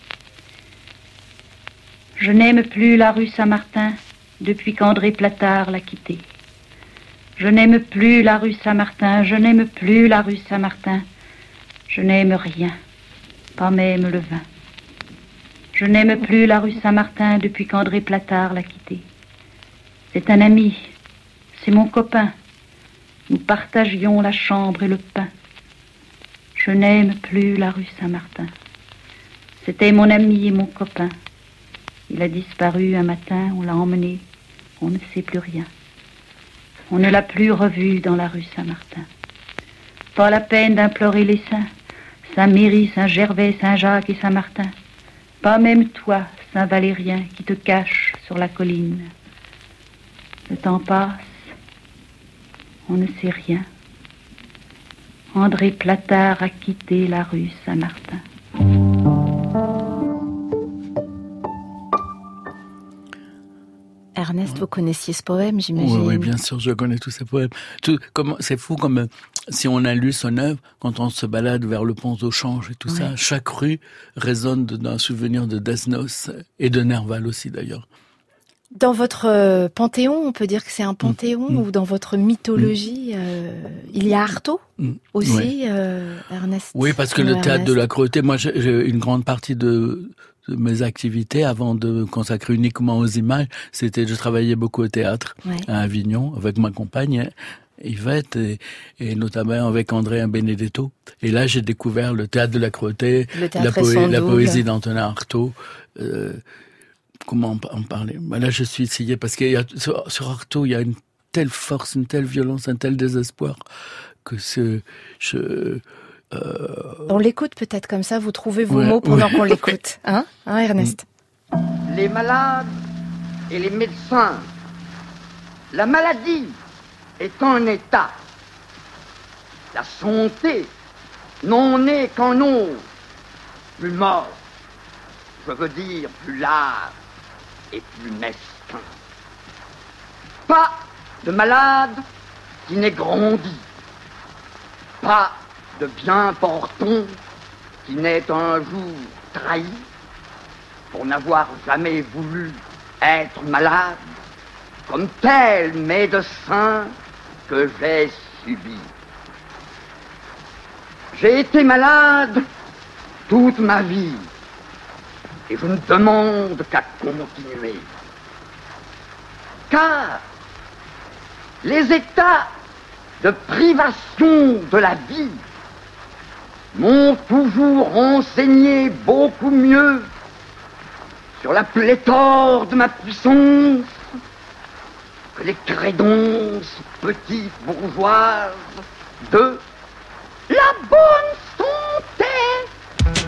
Je n'aime plus la rue Saint-Martin depuis qu'André Platard l'a quittée. Je n'aime plus la rue Saint-Martin, je n'aime plus la rue Saint-Martin. Je n'aime rien, pas même le vin. Je n'aime plus la rue Saint-Martin depuis qu'André Platard l'a quittée. C'est un ami, c'est mon copain. Nous partagions la chambre et le pain. Je n'aime plus la rue Saint-Martin. C'était mon ami et mon copain. Il a disparu un matin, on l'a emmené, on ne sait plus rien. On ne l'a plus revu dans la rue Saint-Martin. Pas la peine d'implorer les saints, Saint-Méry, Saint-Gervais, Saint-Jacques et Saint-Martin. Pas même toi, Saint-Valérien, qui te caches sur la colline. Le temps passe, on ne sait rien. André Platard a quitté la rue Saint-Martin. Ernest, vous connaissiez ce poème, j'imagine? Oui, bien sûr, je connais tous ces poèmes. C'est fou comme si on a lu son œuvre, quand on se balade vers le pont aux Changes et tout ça, chaque rue résonne d'un souvenir de Desnos et de Nerval aussi d'ailleurs. Dans votre panthéon, on peut dire que c'est un panthéon, ou dans votre mythologie, il y a Artaud aussi, Ernest? Oui, parce que le théâtre de la Cruauté, moi j'ai une grande partie de mes activités avant de consacrer uniquement aux images, je travaillais beaucoup au théâtre à Avignon avec ma compagne Yvette et notamment avec André Benedetto. Et là, j'ai découvert le théâtre de la Cruauté, la poésie d'Antonin Artaud. Comment en parler? Là, je suis essayé parce qu'il y a sur Artaud, il y a une telle force, une telle violence, un tel désespoir que On l'écoute peut-être comme ça, vous trouvez vos mots pendant qu'on l'écoute. Hein, Ernest? Les malades et les médecins. La maladie est un état. La santé n'en est qu'un autre. Plus mort, je veux dire plus large et plus mesquin. Pas de malade qui n'ait grandi. Pas de bien portant qui n'ait un jour trahi pour n'avoir jamais voulu être malade comme tel médecin que j'ai subi. J'ai été malade toute ma vie et je ne demande qu'à continuer. Car les états de privation de la vie m'ont toujours enseigné beaucoup mieux sur la pléthore de ma puissance que les crédences petites bourgeoises de la bonne santé.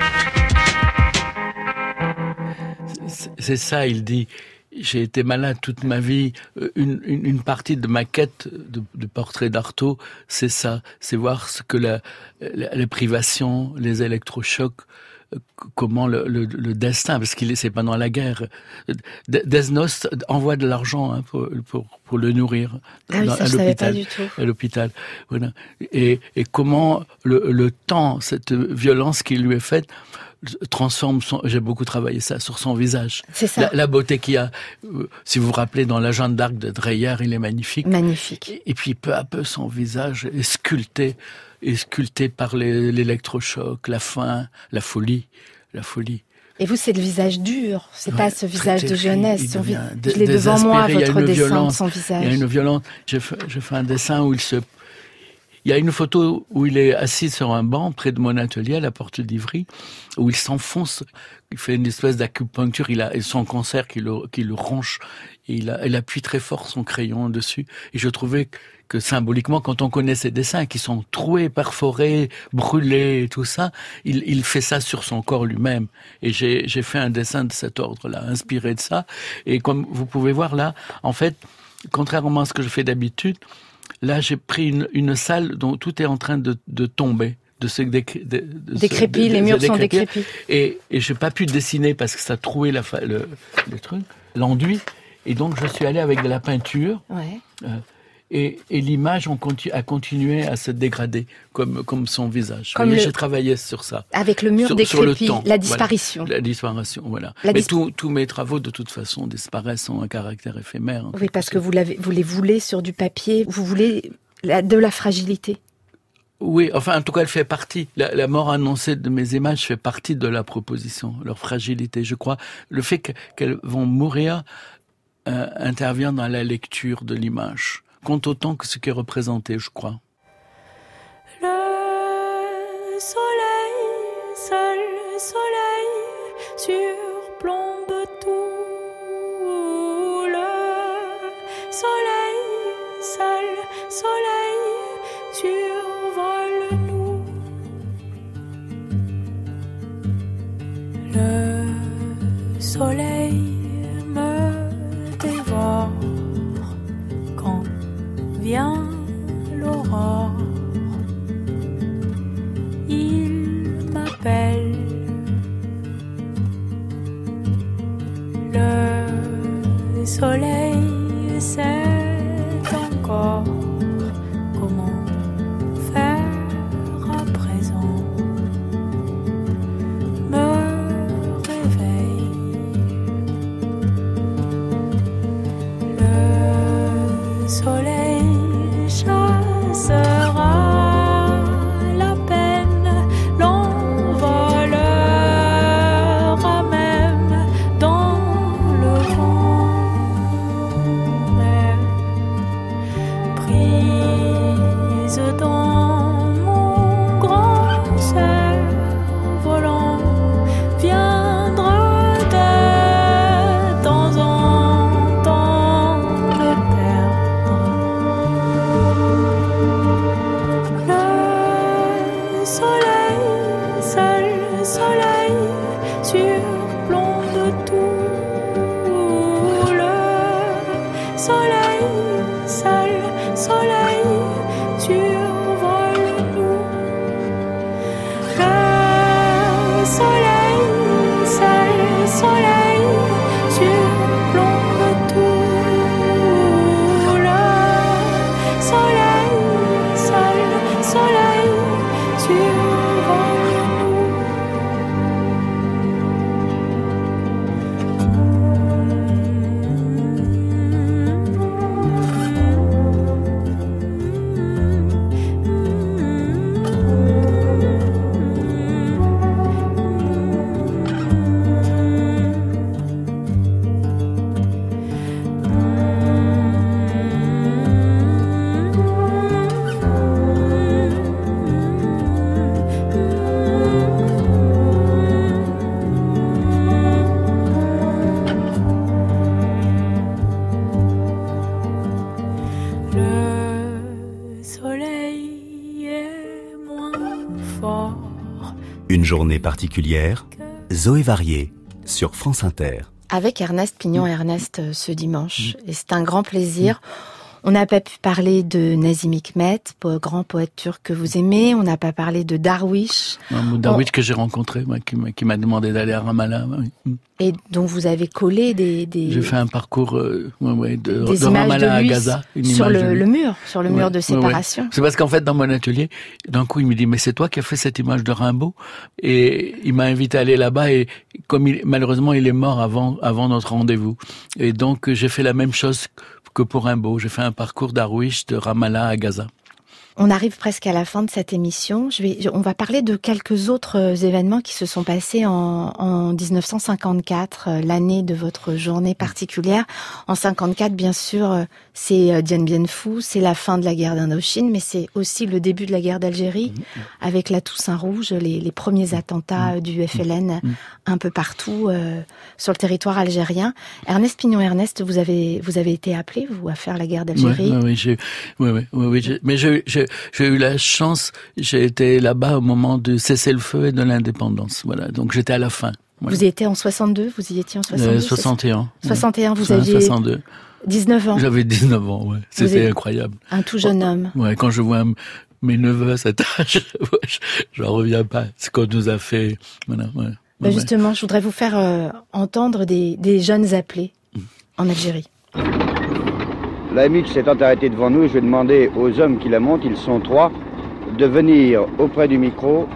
C'est ça, il dit. J'ai été malade toute ma vie. Une partie de ma quête de portrait d'Artaud, c'est ça. C'est voir ce que les privations, les électrochocs, comment le destin, parce c'est pendant la guerre. Desnos envoie de l'argent pour le nourrir à l'hôpital. À l'hôpital. Voilà. Et comment le temps, cette violence qui lui est faite, transforme j'ai beaucoup travaillé ça sur son visage. C'est ça. La beauté qu'il y a. Si vous vous rappelez, dans La Jeanne d'Arc de Dreyer, il est magnifique. Magnifique. Et puis peu à peu, son visage est sculpté par l'électrochoc, la faim, la folie. Et vous, c'est le visage dur. C'est pas ce visage de jeunesse. Je l'ai devant moi, votre dessin de son visage. Il y a une violence. Je fais un dessin où il y a une photo où il est assis sur un banc près de mon atelier à la Porte d'Ivry, où il s'enfonce, il fait une espèce d'acupuncture, il a son cancer qui le ronge, et il appuie très fort son crayon dessus. Et je trouvais que symboliquement, quand on connaît ses dessins qui sont troués, perforés, brûlés et tout ça, il fait ça sur son corps lui-même. Et j'ai fait un dessin de cet ordre-là, inspiré de ça. Et comme vous pouvez voir là, en fait, contrairement à ce que je fais d'habitude, là, j'ai pris une salle dont tout est en train de tomber, décrépit, les murs sont décrépits. Et j'ai pas pu dessiner parce que ça trouait le truc, l'enduit. Et donc, je suis allé avec de la peinture. Ouais. Et l'image a continué à se dégrader, comme son visage. J'ai travaillé sur ça. Avec le mur décrépit, la disparition. Voilà. La disparition, voilà. Mais tous mes travaux, de toute façon, disparaissent, ont un caractère éphémère. Oui, parce que vous les voulez sur du papier, vous voulez de la fragilité. Oui, enfin, en tout cas, elle fait partie. La mort annoncée de mes images fait partie de la proposition, leur fragilité. Je crois, le fait qu'elles vont mourir intervient dans la lecture de l'image. Compte autant que ce qui est représenté, je crois. Le soleil, seul soleil, surplombe tout. Le soleil, seul soleil, survole nous. Le soleil me dévore quand vient l'aurore, il m'appelle. Le soleil sait encore comment faire à présent. Me réveille. Le soleil chassera la peine, l'envolera même dans le vent. Mais soleil, seul soleil, survole-nous. Le soleil, seul soleil, surplombe tout. Le soleil, seul soleil, survole-nous. Le soleil est moins fort. Une journée particulière, Zoé Varier, sur France Inter. Avec Ernest Pignon-Ernest ce dimanche. Et c'est un grand plaisir. On n'a pas pu parler de Nazım Hikmet, grand poète turc que vous aimez. On n'a pas parlé de Darwish. Darwish que j'ai rencontré, moi, qui m'a demandé d'aller à Ramallah. Oui. Et dont vous avez collé des... J'ai fait un parcours de Ramallah à Gaza. Sur le mur de séparation. Ouais. C'est parce qu'en fait, dans mon atelier, d'un coup, il me dit, mais c'est toi qui as fait cette image de Rimbaud? Et il m'a invité à aller là-bas et comme malheureusement, il est mort avant notre rendez-vous. Et donc, j'ai fait la même chose que pour Rimbaud. J'ai fait un parcours d'Darwish de Ramallah à Gaza. On arrive presque à la fin de cette émission. On va parler de quelques autres événements qui se sont passés en 1954, l'année de votre journée particulière. En 54, bien sûr, c'est Dien Bien Phu, c'est la fin de la guerre d'Indochine, mais c'est aussi le début de la guerre d'Algérie, avec la Toussaint Rouge, les premiers attentats du FLN un peu partout sur le territoire algérien. Ernest Pignon-Ernest, vous avez été appelé, vous, à faire la guerre d'Algérie? Oui, mais j'ai eu la chance, j'ai été là-bas au moment du cessez-le-feu et de l'indépendance. Voilà, donc j'étais à la fin. Voilà. Vous y étiez en 62, vous y étiez en 62? 61. 61, vous aviez 62. 19 ans. J'avais 19 ans, ouais. C'était incroyable. Un tout jeune homme. Ouais, quand je vois mes neveux à cet âge, j'en reviens pas. Ce qu'on nous a fait, voilà. Ouais. Justement, je voudrais vous faire entendre des jeunes appelés en Algérie. La MX s'étant arrêtée devant nous, je vais demander aux hommes qui la montent, ils sont 3, de venir auprès du micro.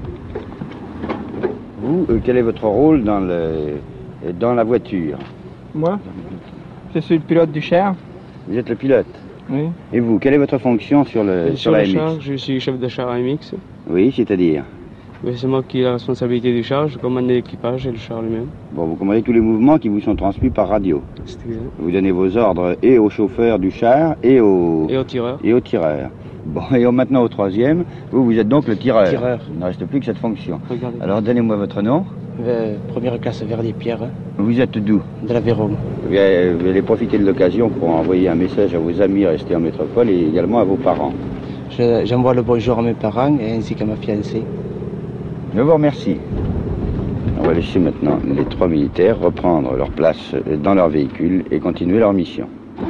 Vous, quel est votre rôle dans la voiture? Moi, je suis le pilote du char. Vous êtes le pilote? Oui. Et vous, quelle est votre fonction sur la MX? Char, je suis chef de char AMX. Oui, c'est-à-dire? C'est moi qui ai la responsabilité du char, je commande l'équipage et le char lui-même. Bon, vous commandez tous les mouvements qui vous sont transmis par radio. C'est exact. Vous donnez vos ordres et au chauffeur du char et au tireur. Bon, et maintenant au troisième, vous êtes donc le tireur. Il ne reste plus que cette fonction. Regardez. Alors donnez-moi votre nom. Première classe Verdier-Pierre. Vous êtes d'où? De l'Aveyron. Vous allez profiter de l'occasion pour envoyer un message à vos amis restés en métropole et également à vos parents. J'envoie le bonjour à mes parents et ainsi qu'à ma fiancée. Je vous remercie. On va laisser maintenant les 3 militaires reprendre leur place dans leur véhicule et continuer leur mission.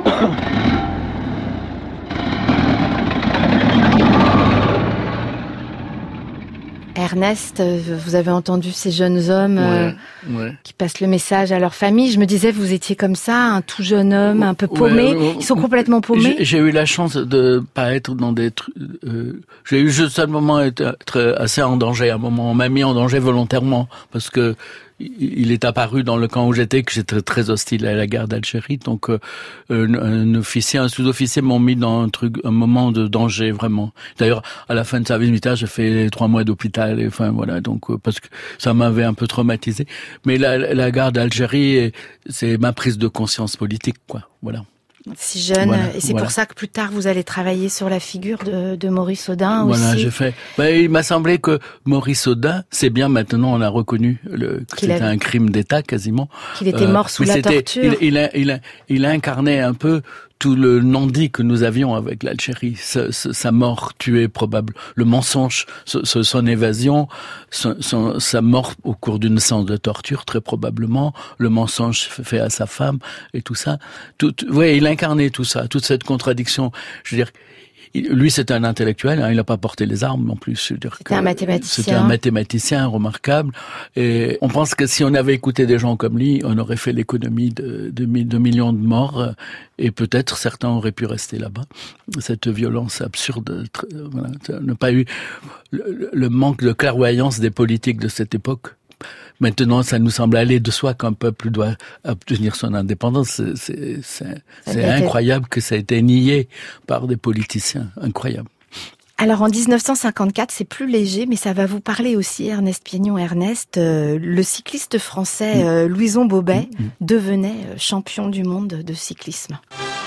Ernest, vous avez entendu ces jeunes hommes qui passent le message à leur famille. Je me disais, vous étiez comme ça, un tout jeune homme, un peu paumé. Ils sont complètement paumés. J'ai eu la chance de pas être dans des trucs... j'ai eu juste un moment être assez en danger. À un moment, on m'a mis en danger volontairement parce que il est apparu dans le camp où j'étais que j'étais très hostile à la guerre d'Algérie. Donc, un officier, un sous-officier m'ont mis dans un moment de danger, vraiment. D'ailleurs, à la fin de service militaire, j'ai fait 3 mois d'hôpital. Et, enfin, voilà. Donc, parce que ça m'avait un peu traumatisé. Mais la guerre d'Algérie, c'est ma prise de conscience politique, quoi. Voilà. Si jeune, et c'est pour ça que plus tard vous allez travailler sur la figure de Maurice Audin aussi. Voilà, j'ai fait. Il m'a semblé que Maurice Audin, c'est bien maintenant, on a reconnu que c'était un crime d'État quasiment. Qu'il était mort sous la torture. Il incarnait un peu tout le non-dit que nous avions avec l'Algérie, sa mort tuée probable, le mensonge, son évasion, sa mort au cours d'une séance de torture très probablement, le mensonge fait à sa femme et tout ça. Il incarnait tout ça, toute cette contradiction. Je veux dire, lui, c'était un intellectuel, hein, il n'a pas porté les armes non plus. C'était un mathématicien. C'était un mathématicien remarquable. Et on pense que si on avait écouté des gens comme lui, on aurait fait l'économie de millions de morts, et peut-être certains auraient pu rester là-bas. Cette violence absurde, voilà, n'a pas eu le manque de clairvoyance des politiques de cette époque. Maintenant, ça nous semble aller de soi qu'un peuple doit obtenir son indépendance. C'est incroyable que ça ait été nié par des politiciens. Incroyable. Alors en 1954, c'est plus léger, mais ça va vous parler aussi, Ernest Pignon-Ernest. Le cycliste français Louison Bobet devenait champion du monde de cyclisme.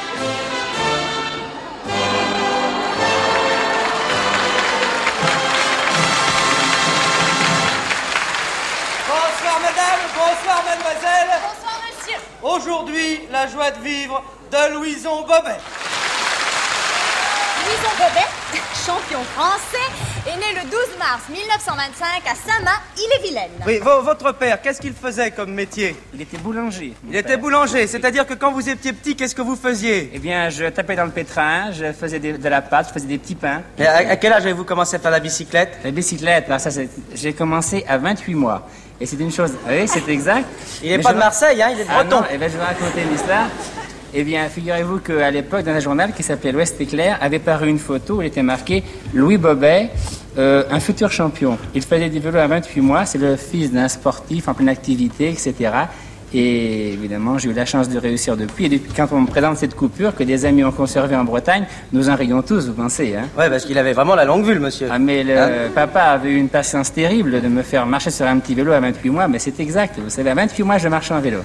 Bonsoir mademoiselle. Bonsoir monsieur. Aujourd'hui, la joie de vivre de Louison Bobet. Louison Bobet, champion français, est né le 12 mars 1925 à Saint-Mars-Ille-et-Vilaine. Oui, votre père, qu'est-ce qu'il faisait comme métier? Il était boulanger. Il était boulanger, c'est-à-dire que quand vous étiez petit, qu'est-ce que vous faisiez? Eh bien, je tapais dans le pétrin, je faisais de la pâte, je faisais des petits pains. Et à quel âge avez-vous commencé à faire la bicyclette? La bicyclette, alors ça, j'ai commencé à 28 mois. Et c'est une chose... Oui, c'est exact. Il n'est pas de Marseille, hein, il est de Breton. Non, eh bien, je vais raconter une histoire. Eh bien, figurez-vous qu'à l'époque, dans un journal qui s'appelait l'Ouest Éclair, avait paru une photo où il était marqué « Louis Bobet, un futur champion ». Il faisait du vélo à 28 mois, c'est le fils d'un sportif en pleine activité, etc. Et évidemment, j'ai eu la chance de réussir depuis. Et depuis, quand on me présente cette coupure que des amis ont conservée en Bretagne, nous en rions tous, vous pensez, hein? Ouais, parce qu'il avait vraiment la longue vue, le monsieur. Ah, mais papa avait eu une patience terrible de me faire marcher sur un petit vélo à 28 mois, mais c'est exact. Vous savez, à 28 mois, je marchais en vélo.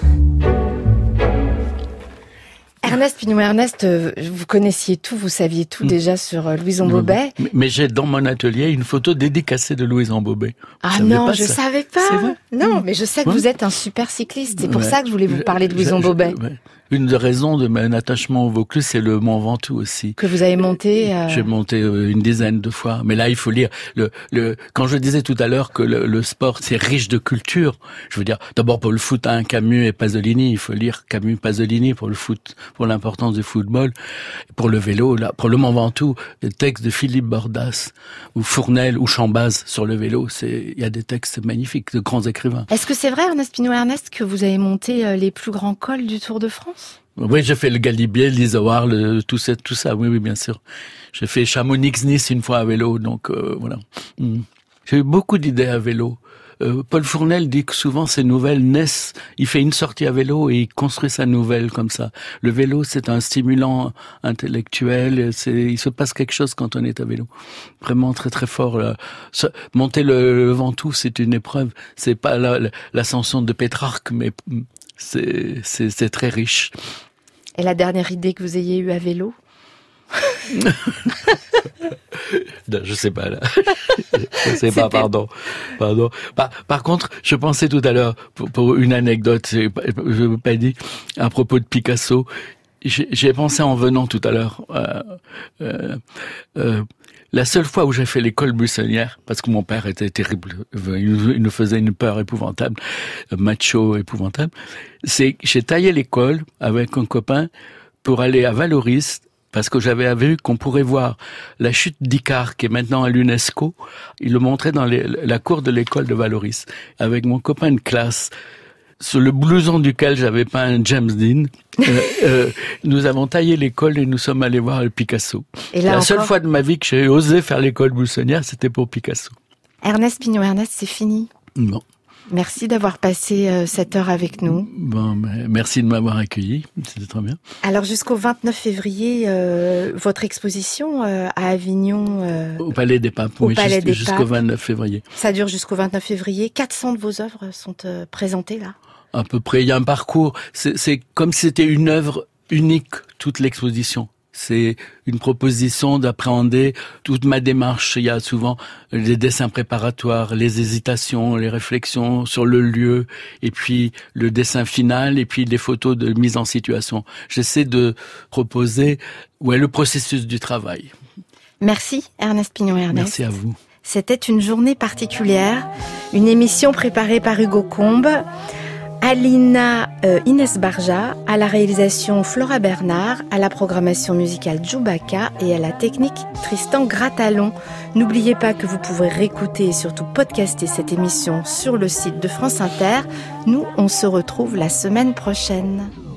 Ernest Pignon-Ernest, vous connaissiez tout, vous saviez tout déjà sur Louison Bobet. Mais j'ai dans mon atelier une photo dédicacée de Louison Bobet. Ah non, je savais pas. C'est vrai. Non, mais je sais que vous êtes un super cycliste. C'est pour ça que je voulais vous parler de Louison Bobet. Une des raisons de mon attachement au Vaucluse, c'est le Mont Ventoux aussi. Que vous avez monté J'ai monté une dizaine de fois. Mais là, il faut lire. Quand je disais tout à l'heure que le sport, c'est riche de culture, je veux dire, d'abord pour le foot, hein, Camus et Pasolini, il faut lire Camus, Pasolini pour le foot, pour l'importance du football. Pour le vélo, là, pour le Mont Ventoux, les textes de Philippe Bordas, ou Fournel, ou Chambaz sur le vélo, il y a des textes magnifiques, de grands écrivains. Est-ce que c'est vrai, Ernest Pignon-Ernest, que vous avez monté les plus grands cols du Tour de France? Oui, j'ai fait le Galibier, l'Izoard, tout ça, oui, bien sûr. J'ai fait Chamonix-Nice une fois à vélo, donc voilà. J'ai eu beaucoup d'idées à vélo. Paul Fournel dit que souvent ses nouvelles naissent, il fait une sortie à vélo et il construit sa nouvelle comme ça. Le vélo, c'est un stimulant intellectuel, il se passe quelque chose quand on est à vélo. Vraiment très très fort. Là. Monter le Ventoux, c'est une épreuve. C'est pas l'ascension de Pétrarque, mais c'est très riche. Et la dernière idée que vous ayez eue à vélo? Non, je sais pas là. Je sais pas, pardon. Par contre, je pensais tout à l'heure pour une anecdote, je vous pas dit à propos de Picasso. J'ai pensé en venant tout à l'heure. La seule fois où j'ai fait l'école buissonnière, parce que mon père était terrible, il nous faisait une peur épouvantable, macho épouvantable, c'est que j'ai taillé l'école avec un copain pour aller à Valoris, parce que j'avais vu qu'on pourrait voir la chute d'Icare, qui est maintenant à l'UNESCO. Il le montrait dans la cour de l'école de Valoris, avec mon copain de classe, sur le blouson duquel j'avais peint un James Dean. Nous avons taillé l'école et nous sommes allés voir le Picasso. Et là, la seule fois de ma vie que j'ai osé faire l'école buissonnière, c'était pour Picasso. Ernest Pignon-Ernest, c'est fini. Bon. Merci d'avoir passé cette heure avec nous. Bon, merci de m'avoir accueilli, c'était très bien. Alors jusqu'au 29 février, votre exposition à Avignon... au Palais des Papes, jusqu'au 29 février. Ça dure jusqu'au 29 février. 400 de vos œuvres sont présentées là. À peu près, il y a un parcours, c'est comme si c'était une œuvre unique, toute l'exposition. C'est une proposition d'appréhender toute ma démarche. Il y a souvent des dessins préparatoires, les hésitations, les réflexions sur le lieu, et puis le dessin final, et puis des photos de mise en situation. J'essaie de proposer le processus du travail. Merci Ernest Pignon-Ernest. Merci à vous. C'était une journée particulière, une émission préparée par Hugo Combes. Alina Inès Barja, à la réalisation Flora Bernard, à la programmation musicale Djoubaka et à la technique Tristan Gratalon. N'oubliez pas que vous pouvez réécouter et surtout podcaster cette émission sur le site de France Inter. Nous, on se retrouve la semaine prochaine.